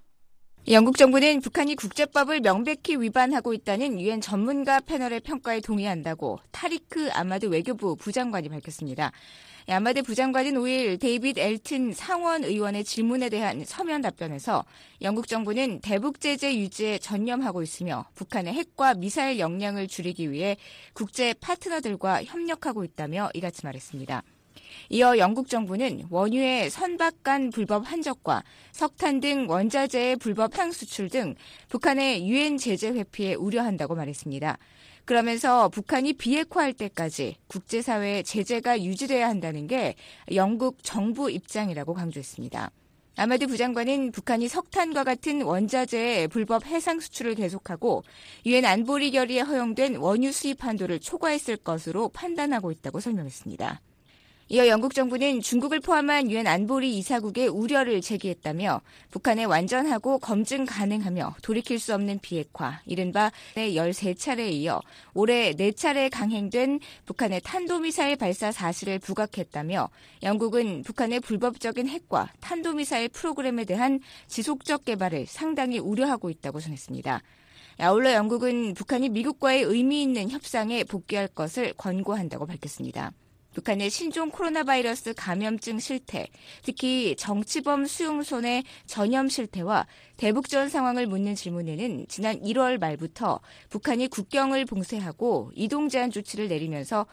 영국 정부는 북한이 국제법을 명백히 위반하고 있다는 유엔 전문가 패널의 평가에 동의한다고 타리크 아마드 외교부 부장관이 밝혔습니다. 아마드 부장관은 5일 데이빗 엘튼 상원 의원의 질문에 대한 서면 답변에서 영국 정부는 대북 제재 유지에 전념하고 있으며 북한의 핵과 미사일 역량을 줄이기 위해 국제 파트너들과 협력하고 있다며 이같이 말했습니다. 이어 영국 정부는 원유의 선박간 불법 환적과 석탄 등 원자재의 불법 해상 수출 등 북한의 유엔 제재 회피에 우려한다고 말했습니다. 그러면서 북한이 비핵화할 때까지 국제사회의 제재가 유지돼야 한다는 게 영국 정부 입장이라고 강조했습니다. 아마드 부장관은 북한이 석탄과 같은 원자재의 불법 해상 수출을 계속하고 유엔 안보리 결의에 허용된 원유 수입 한도를 초과했을 것으로 판단하고 있다고 설명했습니다. 이어 영국 정부는 중국을 포함한 유엔 안보리 이사국의 우려를 제기했다며 북한의 완전하고 검증 가능하며 돌이킬 수 없는 비핵화, 이른바 13차례에 이어 올해 4차례 강행된 북한의 탄도미사일 발사 사실을 부각했다며 영국은 북한의 불법적인 핵과 탄도미사일 프로그램에 대한 지속적 개발을 상당히 우려하고 있다고 전했습니다. 아울러 영국은 북한이 미국과의 의미 있는 협상에 복귀할 것을 권고한다고 밝혔습니다. 북한의 신종 코로나 바이러스 감염증 실태, 특히 정치범 수용소의 전염 실태와 대북 지원 상황을 묻는 질문에는 지난 1월 말부터 북한이 국경을 봉쇄하고 이동 제한 조치를 내리면서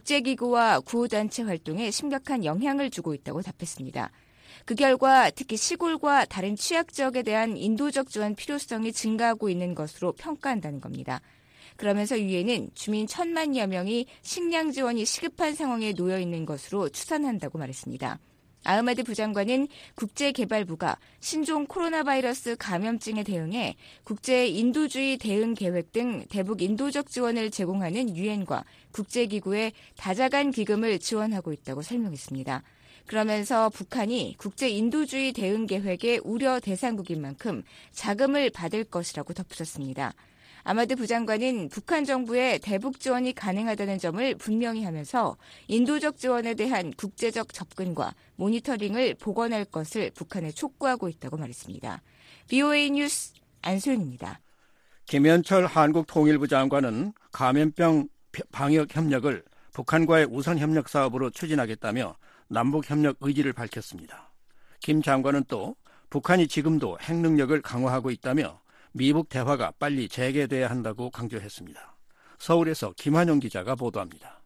국제기구와 구호단체 활동에 심각한 영향을 주고 있다고 답했습니다. 그 결과 특히 시골과 다른 취약 지역에 대한 인도적 지원 필요성이 증가하고 있는 것으로 평가한다는 겁니다. 그러면서 유엔은 주민 1,000만여 명이 식량 지원이 시급한 상황에 놓여 있는 것으로 추산한다고 말했습니다. 아흐마드 부장관은 국제개발부가 신종 코로나 바이러스 감염증에 대응해 국제 인도주의 대응 계획 등 대북 인도적 지원을 제공하는 유엔과 국제기구에 다자간 기금을 지원하고 있다고 설명했습니다. 그러면서 북한이 국제 인도주의 대응 계획의 우려 대상국인 만큼 자금을 받을 것이라고 덧붙였습니다. 아마드 부장관은 북한 정부의 대북 지원이 가능하다는 점을 분명히 하면서 인도적 지원에 대한 국제적 접근과 모니터링을 복원할 것을 북한에 촉구하고 있다고 말했습니다. BOA 뉴스 안소연입니다. 김현철 한국통일부 장관은 감염병 방역 협력을 북한과의 우선 협력 사업으로 추진하겠다며 남북 협력 의지를 밝혔습니다. 김 장관은 또 북한이 지금도 핵 능력을 강화하고 있다며 미북 대화가 빨리 재개돼야 한다고 강조했습니다. 서울에서 김한용 기자가 보도합니다.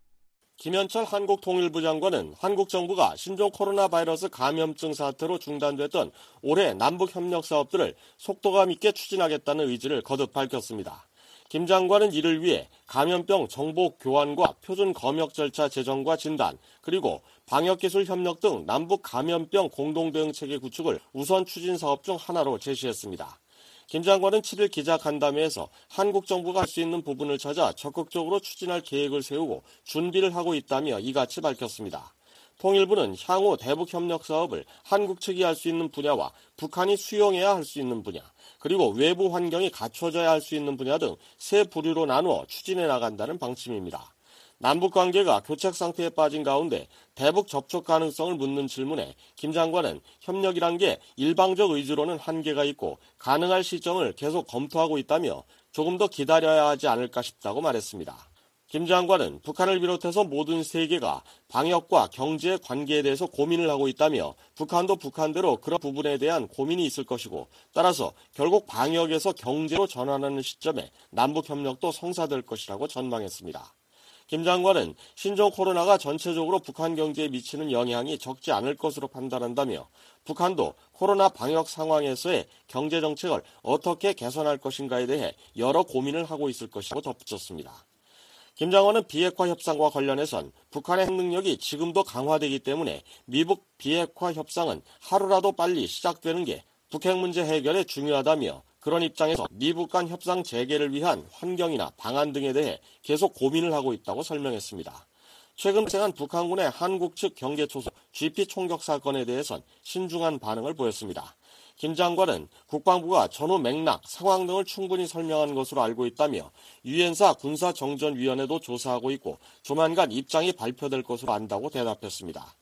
김현철 한국통일부 장관은 한국 정부가 신종 코로나 바이러스 감염증 사태로 중단됐던 올해 남북 협력 사업들을 속도감 있게 추진하겠다는 의지를 거듭 밝혔습니다. 김 장관은 이를 위해 감염병 정보 교환과 표준 검역 절차 제정과 진단, 그리고 방역기술 협력 등 남북 감염병 공동대응체계 구축을 우선 추진 사업 중 하나로 제시했습니다. 김 장관은 7일 기자간담회에서 한국 정부가 할 수 있는 부분을 찾아 적극적으로 추진할 계획을 세우고 준비를 하고 있다며 이같이 밝혔습니다. 통일부는 향후 대북 협력 사업을 한국 측이 할 수 있는 분야와 북한이 수용해야 할 수 있는 분야, 그리고 외부 환경이 갖춰져야 할 수 있는 분야 등 세 부류로 나누어 추진해 나간다는 방침입니다. 남북 관계가 교착 상태에 빠진 가운데 대북 접촉 가능성을 묻는 질문에 김 장관은 협력이란 게 일방적 의지로는 한계가 있고 가능할 시점을 계속 검토하고 있다며 조금 더 기다려야 하지 않을까 싶다고 말했습니다. 김 장관은 북한을 비롯해서 모든 세계가 방역과 경제의 관계에 대해서 고민을 하고 있다며 북한도 북한대로 그런 부분에 대한 고민이 있을 것이고 따라서 결국 방역에서 경제로 전환하는 시점에 남북 협력도 성사될 것이라고 전망했습니다. 김 장관은 신종 코로나가 전체적으로 북한 경제에 미치는 영향이 적지 않을 것으로 판단한다며 북한도 코로나 방역 상황에서의 경제 정책을 어떻게 개선할 것인가에 대해 여러 고민을 하고 있을 것이라고 덧붙였습니다. 김 장관은 비핵화 협상과 관련해선 북한의 핵 능력이 지금도 강화되기 때문에 미북 비핵화 협상은 하루라도 빨리 시작되는 게 북핵 문제 해결에 중요하다며 그런 입장에서 미북 간 협상 재개를 위한 환경이나 방안 등에 대해 계속 고민을 하고 있다고 설명했습니다. 최근 발생한 북한군의 한국 측 경계초소 GP 총격 사건에 대해선 신중한 반응을 보였습니다. 김 장관은 국방부가 전후 맥락, 상황 등을 충분히 설명한 것으로 알고 있다며 유엔사 군사정전위원회도 조사하고 있고 조만간 입장이 발표될 것으로 안다고 대답했습니다.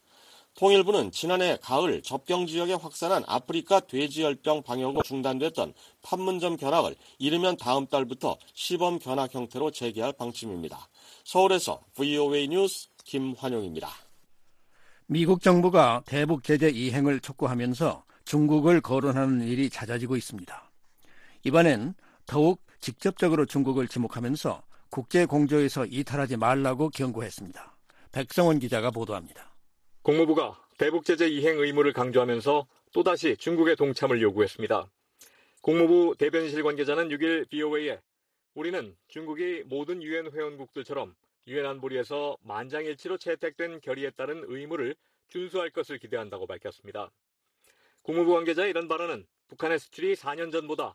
통일부는 지난해 가을 접경 지역에 확산한 아프리카 돼지열병 방역으로 중단됐던 판문점 견학을 이르면 다음 달부터 시범 견학 형태로 재개할 방침입니다. 서울에서 VOA 뉴스 김환용입니다. 미국 정부가 대북 제재 이행을 촉구하면서 중국을 거론하는 일이 잦아지고 있습니다. 이번엔 더욱 직접적으로 중국을 지목하면서 국제 공조에서 이탈하지 말라고 경고했습니다. 백성원 기자가 보도합니다. 국무부가 대북 제재 이행 의무를 강조하면서 또다시 중국의 동참을 요구했습니다. 국무부 대변인실 관계자는 6일 BOA에 우리는 중국이 모든 유엔 회원국들처럼 유엔 안보리에서 만장일치로 채택된 결의에 따른 의무를 준수할 것을 기대한다고 밝혔습니다. 국무부 관계자의 이런 발언은 북한의 수출이 4년 전보다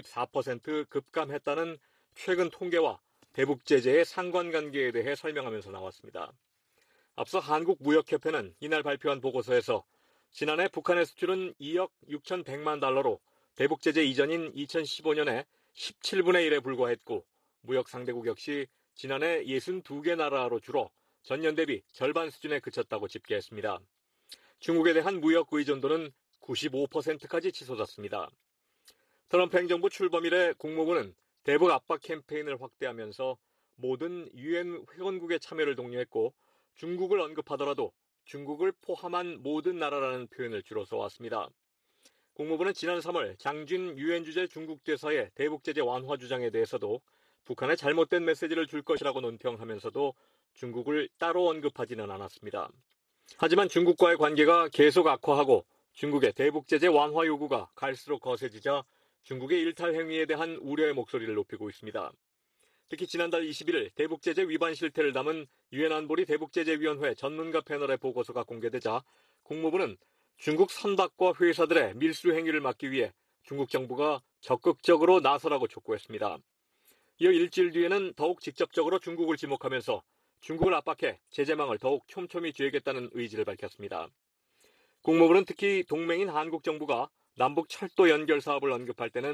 94% 급감했다는 최근 통계와 대북 제재의 상관관계에 대해 설명하면서 나왔습니다. 앞서 한국무역협회는 이날 발표한 보고서에서 지난해 북한의 수출은 2억 6,100만 달러로 대북 제재 이전인 2015년에 17분의 1에 불과했고 무역 상대국 역시 지난해 62개 나라로 줄어 전년 대비 절반 수준에 그쳤다고 집계했습니다. 중국에 대한 무역 의존도는 95%까지 치솟았습니다. 트럼프 행정부 출범 이래 국무부는 대북 압박 캠페인을 확대하면서 모든 유엔 회원국의 참여를 독려했고 중국을 언급하더라도 중국을 포함한 모든 나라라는 표현을 주로 써왔습니다. 국무부는 지난 3월 장준 유엔 주재 중국 대사의 대북 제재 완화 주장에 대해서도 북한에 잘못된 메시지를 줄 것이라고 논평하면서도 중국을 따로 언급하지는 않았습니다. 하지만 중국과의 관계가 계속 악화하고 중국의 대북 제재 완화 요구가 갈수록 거세지자 중국의 일탈 행위에 대한 우려의 목소리를 높이고 있습니다. 특히 지난달 21일 대북 제재 위반 실태를 담은 유엔 안보리 대북 제재위원회 전문가 패널의 보고서가 공개되자 국무부는 중국 선박과 회사들의 밀수 행위를 막기 위해 중국 정부가 적극적으로 나서라고 촉구했습니다. 이어 일주일 뒤에는 더욱 직접적으로 중국을 지목하면서 중국을 압박해 제재망을 더욱 촘촘히 쥐겠다는 의지를 밝혔습니다. 국무부는 특히 동맹인 한국 정부가 남북 철도 연결 사업을 언급할 때는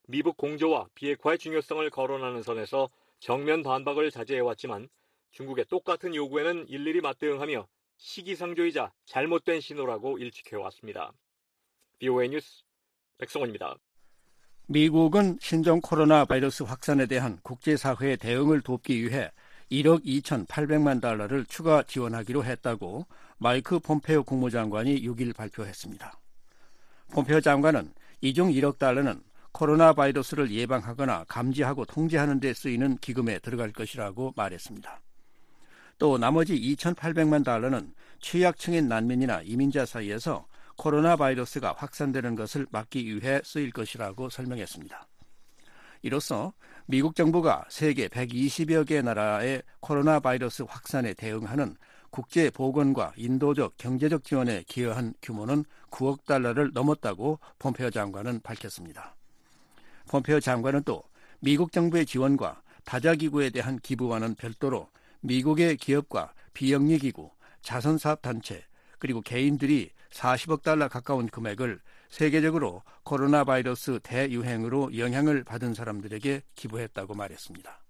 미북 공조와 비핵화의 중요성을 거론하는 선에서 정면 반박을 자제해왔지만 중국의 똑같은 요구에는 일일이 맞대응하며 시기상조이자 잘못된 신호라고 일축해왔습니다. BOA 뉴스 백성원입니다. 미국은 신종 코로나 바이러스 확산에 대한 국제사회의 대응을 돕기 위해 1억 2,800만 달러를 추가 지원하기로 했다고 마이크 폼페오 국무장관이 6일 발표했습니다. 폼페오 장관은 이 중 1억 달러는 코로나 바이러스를 예방하거나 감지하고 통제하는 데 쓰이는 기금에 들어갈 것이라고 말했습니다. 또 나머지 2,800만 달러는 취약층인 난민이나 이민자 사이에서 코로나 바이러스가 확산되는 것을 막기 위해 쓰일 것이라고 설명했습니다. 이로써 미국 정부가 세계 120여 개 나라의 코로나 바이러스 확산에 대응하는 국제 보건과 인도적 경제적 지원에 기여한 규모는 9억 달러를 넘었다고 폼페오 장관은 밝혔습니다. 폼페오 장관은 또 미국 정부의 지원과 다자기구에 대한 기부와는 별도로 미국의 기업과 비영리기구, 자선사업단체, 그리고 개인들이 40억 달러 가까운 금액을 세계적으로 코로나 바이러스 대유행으로 영향을 받은 사람들에게 기부했다고 말했습니다.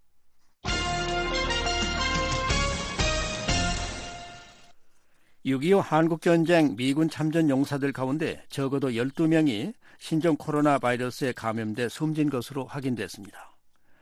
(6.25) 한국전쟁 미군 참전 용사들 가운데 적어도 12명이 신종 코로나 바이러스에 감염돼 숨진 것으로 확인됐습니다.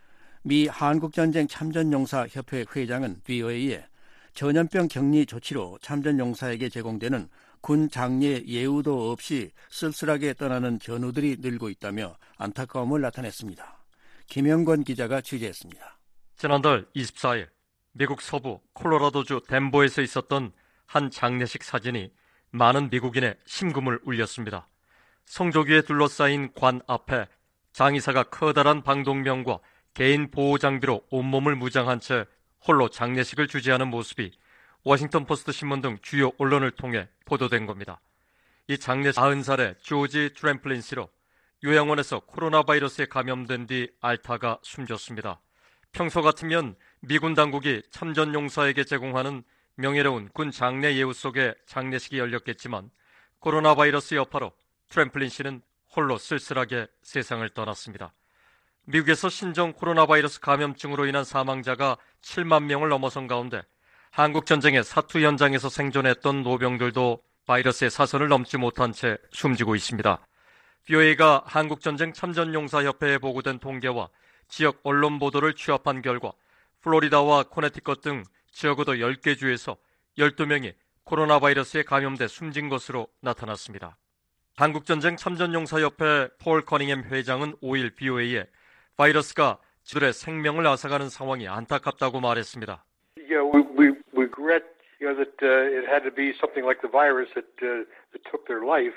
미 한국전쟁 참전용사협회 회장은 VOA에 전염병 격리 조치로 참전용사에게 제공되는 군 장례 예우도 없이 쓸쓸하게 떠나는 전우들이 늘고 있다며 안타까움을 나타냈습니다. 김영권 기자가 취재했습니다. 지난달 24일 미국 서부 콜로라도주 덴버에서 있었던 한 장례식 사진이 많은 미국인의 심금을 울렸습니다. 성조기에 둘러싸인 관 앞에 장의사가 커다란 방독면과 개인 보호 장비로 온몸을 무장한 채 홀로 장례식을 주재하는 모습이 워싱턴 포스트 신문 등 주요 언론을 통해 보도된 겁니다. 이 장례식 90살의 조지 트램플린 씨로 요양원에서 코로나 바이러스에 감염된 뒤 앓다가 숨졌습니다. 평소 같으면 미군 당국이 참전 용사에게 제공하는 명예로운 군 장례 예우 속에 장례식이 열렸겠지만 코로나 바이러스 여파로 트램플린 씨는 홀로 쓸쓸하게 세상을 떠났습니다. 미국에서 신종 코로나 바이러스 감염증으로 인한 사망자가 7만 명을 넘어선 가운데 한국전쟁의 사투 현장에서 생존했던 노병들도 바이러스의 사선을 넘지 못한 채 숨지고 있습니다. BOA가 한국전쟁 참전용사협회에 보고된 통계와 지역 언론 보도를 취합한 결과 플로리다와 코네티컷 등 적어도 10개 주에서 12명이 코로나 바이러스에 감염돼 숨진 것으로 나타났습니다. 한국전쟁 참전용사협회 폴 커닝햄 회장은 5일 BOA에 바이러스가 지들의 생명을 앗아가는 상황이 안타깝다고 말했습니다. Yeah, we regret that it had to be something like the virus that took their life.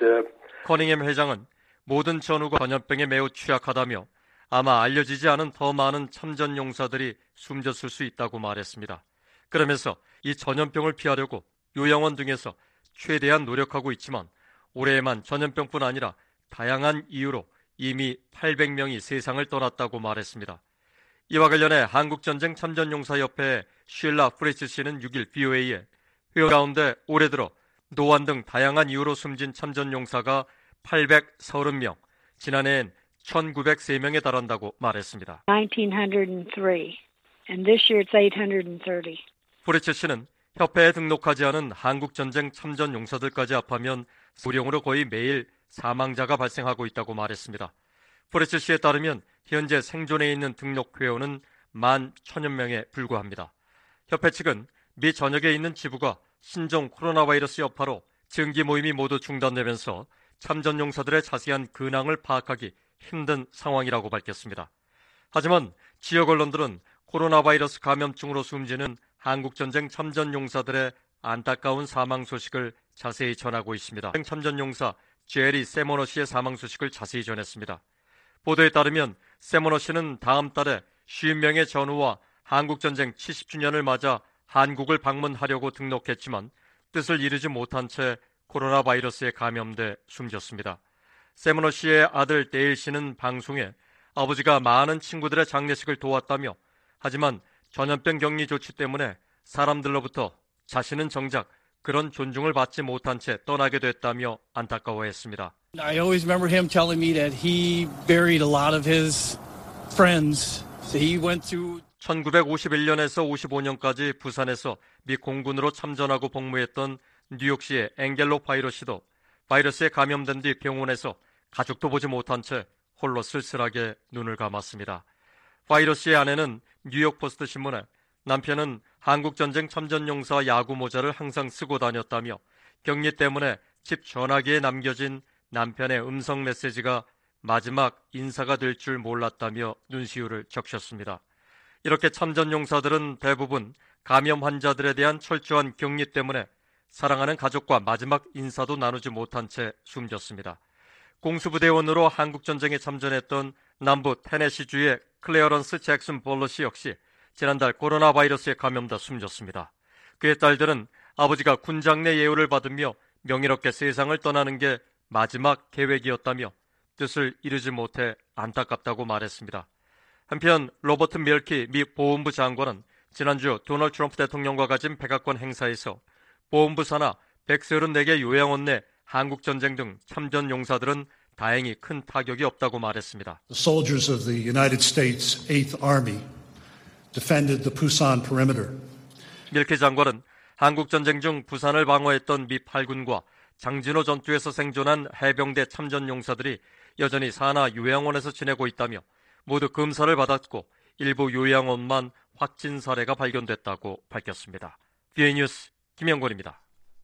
커닝햄 회장은 모든 전우가 전염병에 매우 취약하다며 아마 알려지지 않은 더 많은 참전 용사들이 숨졌을 수 있다고 말했습니다. 그러면서 이 전염병을 피하려고 요양원 등에서 최대한 노력하고 있지만 올해에만 전염병뿐 아니라 다양한 이유로 이미 800명이 세상을 떠났다고 말했습니다. 이와 관련해 한국전쟁 참전용사협회의 쉴라 프리츠 씨는 6일 BOA에 회원 가운데 올해 들어 노환 등 다양한 이유로 숨진 참전용사가 830명, 지난해엔 1903명에 달한다고 말했습니다. 1903, and this year it's 830. 프리츠 씨는 협회에 등록하지 않은 한국전쟁 참전용사들까지 합하면 수령으로 거의 매일 사망자가 발생하고 있다고 말했습니다. 프리츠 씨에 따르면 현재 생존해 있는 등록 회원은 11,000여 명에 불과합니다. 협회 측은 미 전역에 있는 지부가 신종 코로나 바이러스 여파로 증기 모임이 모두 중단되면서 참전용사들의 자세한 근황을 파악하기 힘든 상황이라고 밝혔습니다. 하지만 지역 언론들은 코로나 바이러스 감염증으로 숨지는 한국전쟁 참전용사들의 안타까운 사망 소식을 자세히 전하고 있습니다. 참전용사 제리 세모너 씨의 사망 소식을 자세히 전했습니다. 보도에 따르면 세모너 씨는 다음 달에 50명의 전우와 한국전쟁 70주년을 맞아 한국을 방문하려고 등록했지만 뜻을 이루지 못한 채 코로나 바이러스에 감염돼 숨졌습니다. 세모너 씨의 아들 데일 씨는 방송에 아버지가 많은 친구들의 장례식을 도왔다며 하지만 전염병 격리 조치 때문에 사람들로부터 자신은 정작 그런 존중을 받지 못한 채 떠나게 됐다며 안타까워했습니다. I always remember him telling me that he buried a lot of his friends. So he went to 1951년에서 55년까지 부산에서 미 공군으로 참전하고 복무했던 뉴욕시의 앵겔로 파이로 씨도 바이러스에 감염된 뒤 병원에서 가족도 보지 못한 채 홀로 쓸쓸하게 눈을 감았습니다. 파이로 씨의 아내는 뉴욕 포스트 신문에 남편은 한국전쟁 참전용사 야구 모자를 항상 쓰고 다녔다며 격리 때문에 집 전화기에 남겨진 남편의 음성 메시지가 마지막 인사가 될 줄 몰랐다며 눈시울을 적셨습니다. 이렇게 참전용사들은 대부분 감염 환자들에 대한 철저한 격리 때문에 사랑하는 가족과 마지막 인사도 나누지 못한 채 숨졌습니다. 공수부대원으로 한국전쟁에 참전했던 남부 테네시주의 클레어런스 잭슨 볼러시 역시 지난달 코로나 바이러스에 감염돼 숨졌습니다. 그의 딸들은 아버지가 군장례 예우를 받으며 명예롭게 세상을 떠나는 게 마지막 계획이었다며 뜻을 이루지 못해 안타깝다고 말했습니다. 한편 로버트 밀키 미 보훈부 장관은 지난주 도널드 트럼프 대통령과 가진 백악관 행사에서 보훈부 산하 134개 요양원 내 한국전쟁 등 참전 용사들은 다행히 큰 타격이 없다고 말했습니다. The soldiers of the United States 8th Army defended the Busan perimeter. 밀키 장관은 한국전쟁 중 부산을 방어했던 미 8군과 장진호 전투에서 생존한 해병대 참전 용사들이 여전히 산하 요양원에서 지내고 있다며 모두 검사를 받았고 일부 요양원만 확진 사례가 발견됐다고 밝혔습니다. BA 뉴스 김영권입니다.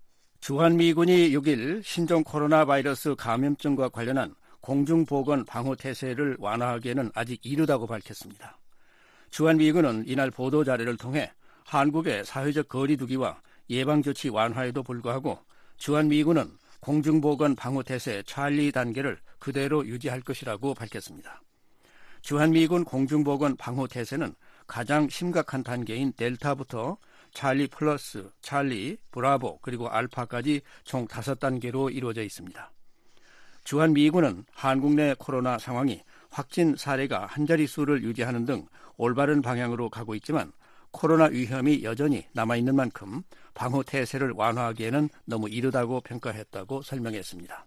주한미군이 6일 신종 코로나 바이러스 감염증과 관련한 공중보건 방호 태세를 완화하기에는 아직 이르다고 밝혔습니다. 주한미군은 이날 보도자료를 통해 한국의 사회적 거리 두기와 예방조치 완화에도 불구하고 주한미군은 공중보건 방호 태세 찰리 단계를 그대로 유지할 것이라고 밝혔습니다. 주한미군 공중보건 방호 태세는 가장 심각한 단계인 델타부터 찰리 플러스, 찰리, 브라보, 그리고 알파까지 총 5단계로 이루어져 있습니다. 주한미군은 한국 내 코로나 상황이 확진 사례가 한 자릿수를 유지하는 등 올바른 방향으로 가고 있지만 코로나 위험이 여전히 남아있는 만큼 방호 태세를 완화하기에는 너무 이르다고 평가했다고 설명했습니다.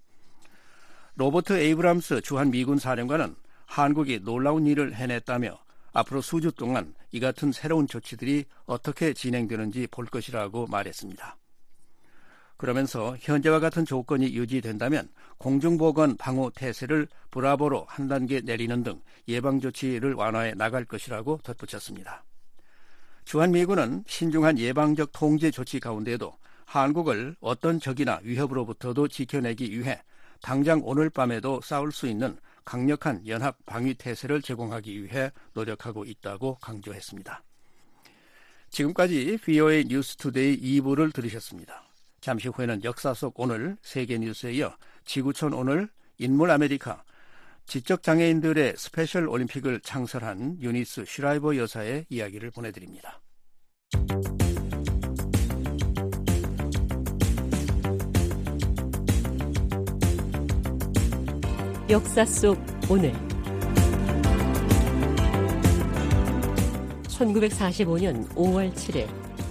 로버트 에이브람스 주한미군 사령관은 한국이 놀라운 일을 해냈다며 앞으로 수주 동안 이 같은 새로운 조치들이 어떻게 진행되는지 볼 것이라고 말했습니다. 그러면서 현재와 같은 조건이 유지된다면 공중보건 방호 태세를 브라보로 한 단계 내리는 등 예방조치를 완화해 나갈 것이라고 덧붙였습니다. 주한미군은 신중한 예방적 통제 조치 가운데에도 한국을 어떤 적이나 위협으로부터도 지켜내기 위해 당장 오늘 밤에도 싸울 수 있는 강력한 연합 방위 태세를 제공하기 위해 노력하고 있다고 강조했습니다. 지금까지 VOA 뉴스투데이 2부를 들으셨습니다. 잠시 후에는 역사 속 오늘 세계 뉴스에 이어 지구촌 오늘 인물 아메리카 지적장애인들의 스페셜 올림픽을 창설한 유니스 슈라이버 여사의 이야기를 보내드립니다. 역사 속 오늘 1945년 5월 7일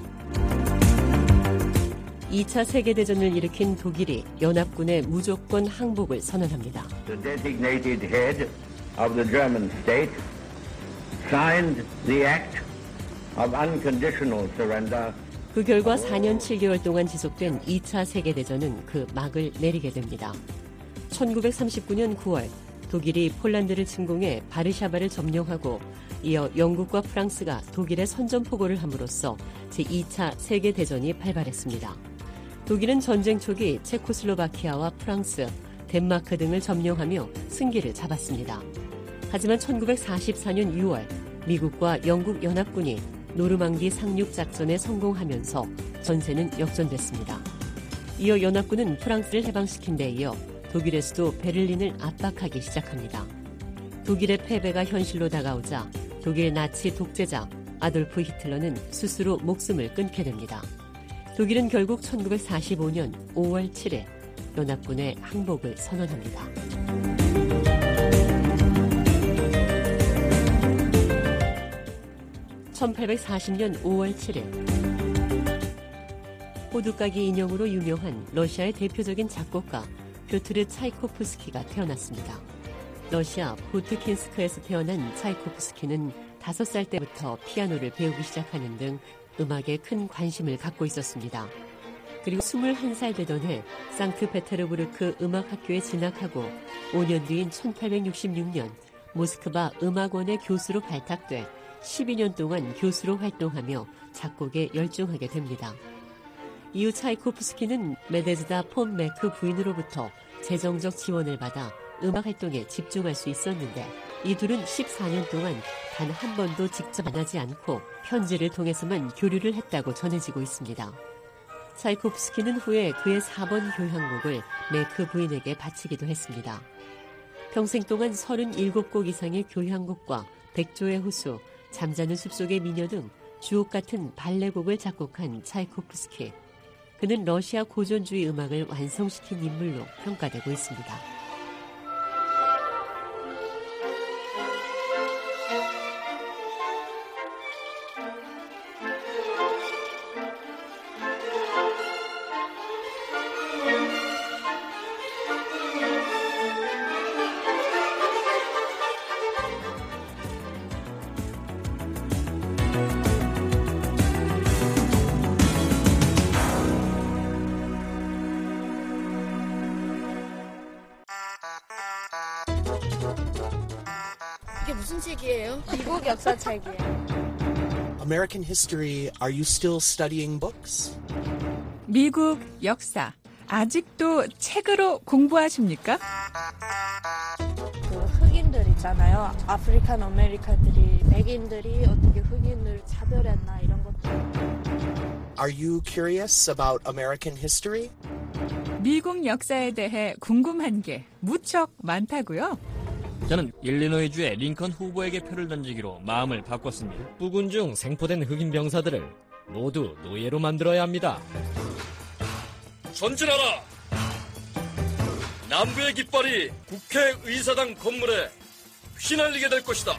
2차 세계대전을 일으킨 독일이 연합군의 무조건 항복을 선언합니다. The designated head of the German state signed the act of unconditional surrender. 그 결과 4년 7개월 동안 지속된 2차 세계대전은 그 막을 내리게 됩니다. 1939년 9월 독일이 폴란드를 침공해 바르샤바를 점령하고 이어 영국과 프랑스가 독일의 선전포고를 함으로써 제2차 세계대전이 발발했습니다. 독일은 전쟁 초기 체코슬로바키아와 프랑스, 덴마크 등을 점령하며 승기를 잡았습니다. 하지만 1944년 6월 미국과 영국 연합군이 노르망디 상륙작전에 성공하면서 전세는 역전됐습니다. 이어 연합군은 프랑스를 해방시킨 데 이어 독일의 수도 베를린을 압박하기 시작합니다. 독일의 패배가 현실로 다가오자 독일 나치 독재자 아돌프 히틀러는 스스로 목숨을 끊게 됩니다. 독일은 결국 1945년 5월 7일 연합군의 항복을 선언합니다. (1840년 5월 7일) 호두까기 인형으로 유명한 러시아의 대표적인 작곡가 퓨트르 차이코프스키가 태어났습니다. 러시아 보트킨스크에서 태어난 차이코프스키는 5살 때부터 피아노를 배우기 시작하는 등 음악에 큰 관심을 갖고 있었습니다. 그리고 21살 되던 해 상트페테르부르크 음악학교에 진학하고 5년 뒤인 1866년 모스크바 음악원의 교수로 발탁돼 12년 동안 교수로 활동하며 작곡에 열중하게 됩니다. 이후 차이코프스키는 메데즈다 폰 메크 부인으로부터 재정적 지원을 받아 음악 활동에 집중할 수 있었는데 이 둘은 14년 동안 단 한 번도 직접 만나지 않고 편지를 통해서만 교류를 했다고 전해지고 있습니다. 차이코프스키는 후에 그의 4번 교향곡을 메크 부인에게 바치기도 했습니다. 평생 동안 37곡 이상의 교향곡과 백조의 호수, 잠자는 숲속의 미녀 등 주옥 같은 발레곡을 작곡한 차이코프스키. 그는 러시아 고전주의 음악을 완성시킨 인물로 평가되고 있습니다. 이게 무슨 책이에요? 미국 역사 책이에요. American history, are you still studying books? 미국 역사, 아직도 책으로 공부하십니까? 그 흑인들 있잖아요. 아프리칸 아메리카들이 백인들이 어떻게 흑인을 차별했나 이런 것들. Are you curious about American history? 미국 역사에 대해 궁금한 게 무척 많다고요? 저는 일리노이주의 링컨 후보에게 표를 던지기로 마음을 바꿨습니다. 부군 중 생포된 흑인 병사들을 모두 노예로 만들어야 합니다. 전진하라! 남부의 깃발이 국회의사당 건물에 휘날리게 될 것이다.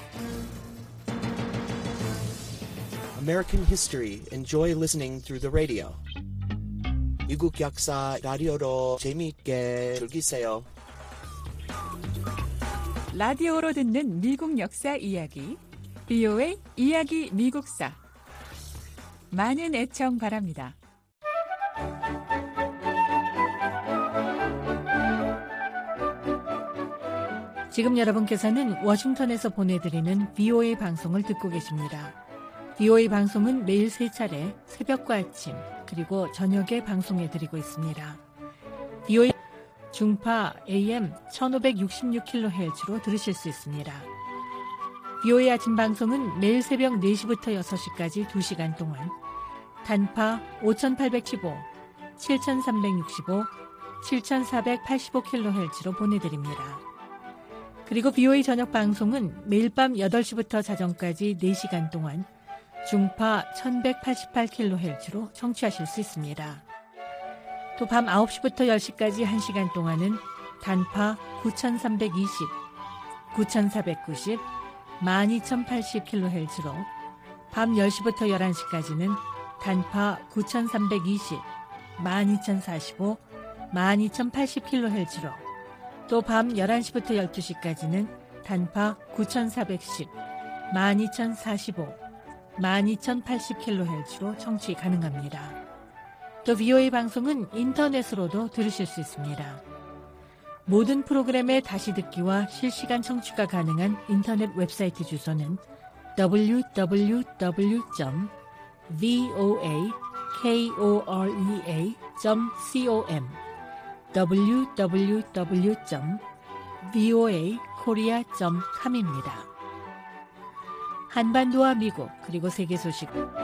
American history, enjoy listening through the radio. 미국 역사 라디오로 재미있게 즐기세요. 라디오로 듣는 미국 역사 이야기, VOA 이야기 미국사. 많은 애청 바랍니다. 지금 여러분께서는 워싱턴에서 보내드리는 VOA 방송을 듣고 계십니다. VOA 방송은 매일 3차례 새벽과 아침 그리고 저녁에 방송해드리고 있습니다. VOA 중파 AM 1566kHz로 들으실 수 있습니다. VOA 아침 방송은 매일 새벽 4시부터 6시까지 2시간 동안 단파 5815, 7365, 7485kHz로 보내드립니다. 그리고 VOA 저녁 방송은 매일 밤 8시부터 자정까지 4시간 동안 중파 1188kHz로 청취하실 수 있습니다. 또 밤 9시부터 10시까지 1시간 동안은 단파 9320, 9490, 12080kHz로 밤 10시부터 11시까지는 단파 9320, 12045, 12080kHz로 또 밤 11시부터 12시까지는 단파 9410, 12045, 12080kHz로 청취 가능합니다. 또 VOA 방송은 인터넷으로도 들으실 수 있습니다. 모든 프로그램의 다시 듣기와 실시간 청취가 가능한 인터넷 웹사이트 주소는 www.voakorea.com www.voakorea.com입니다. 한반도와 미국 그리고 세계 소식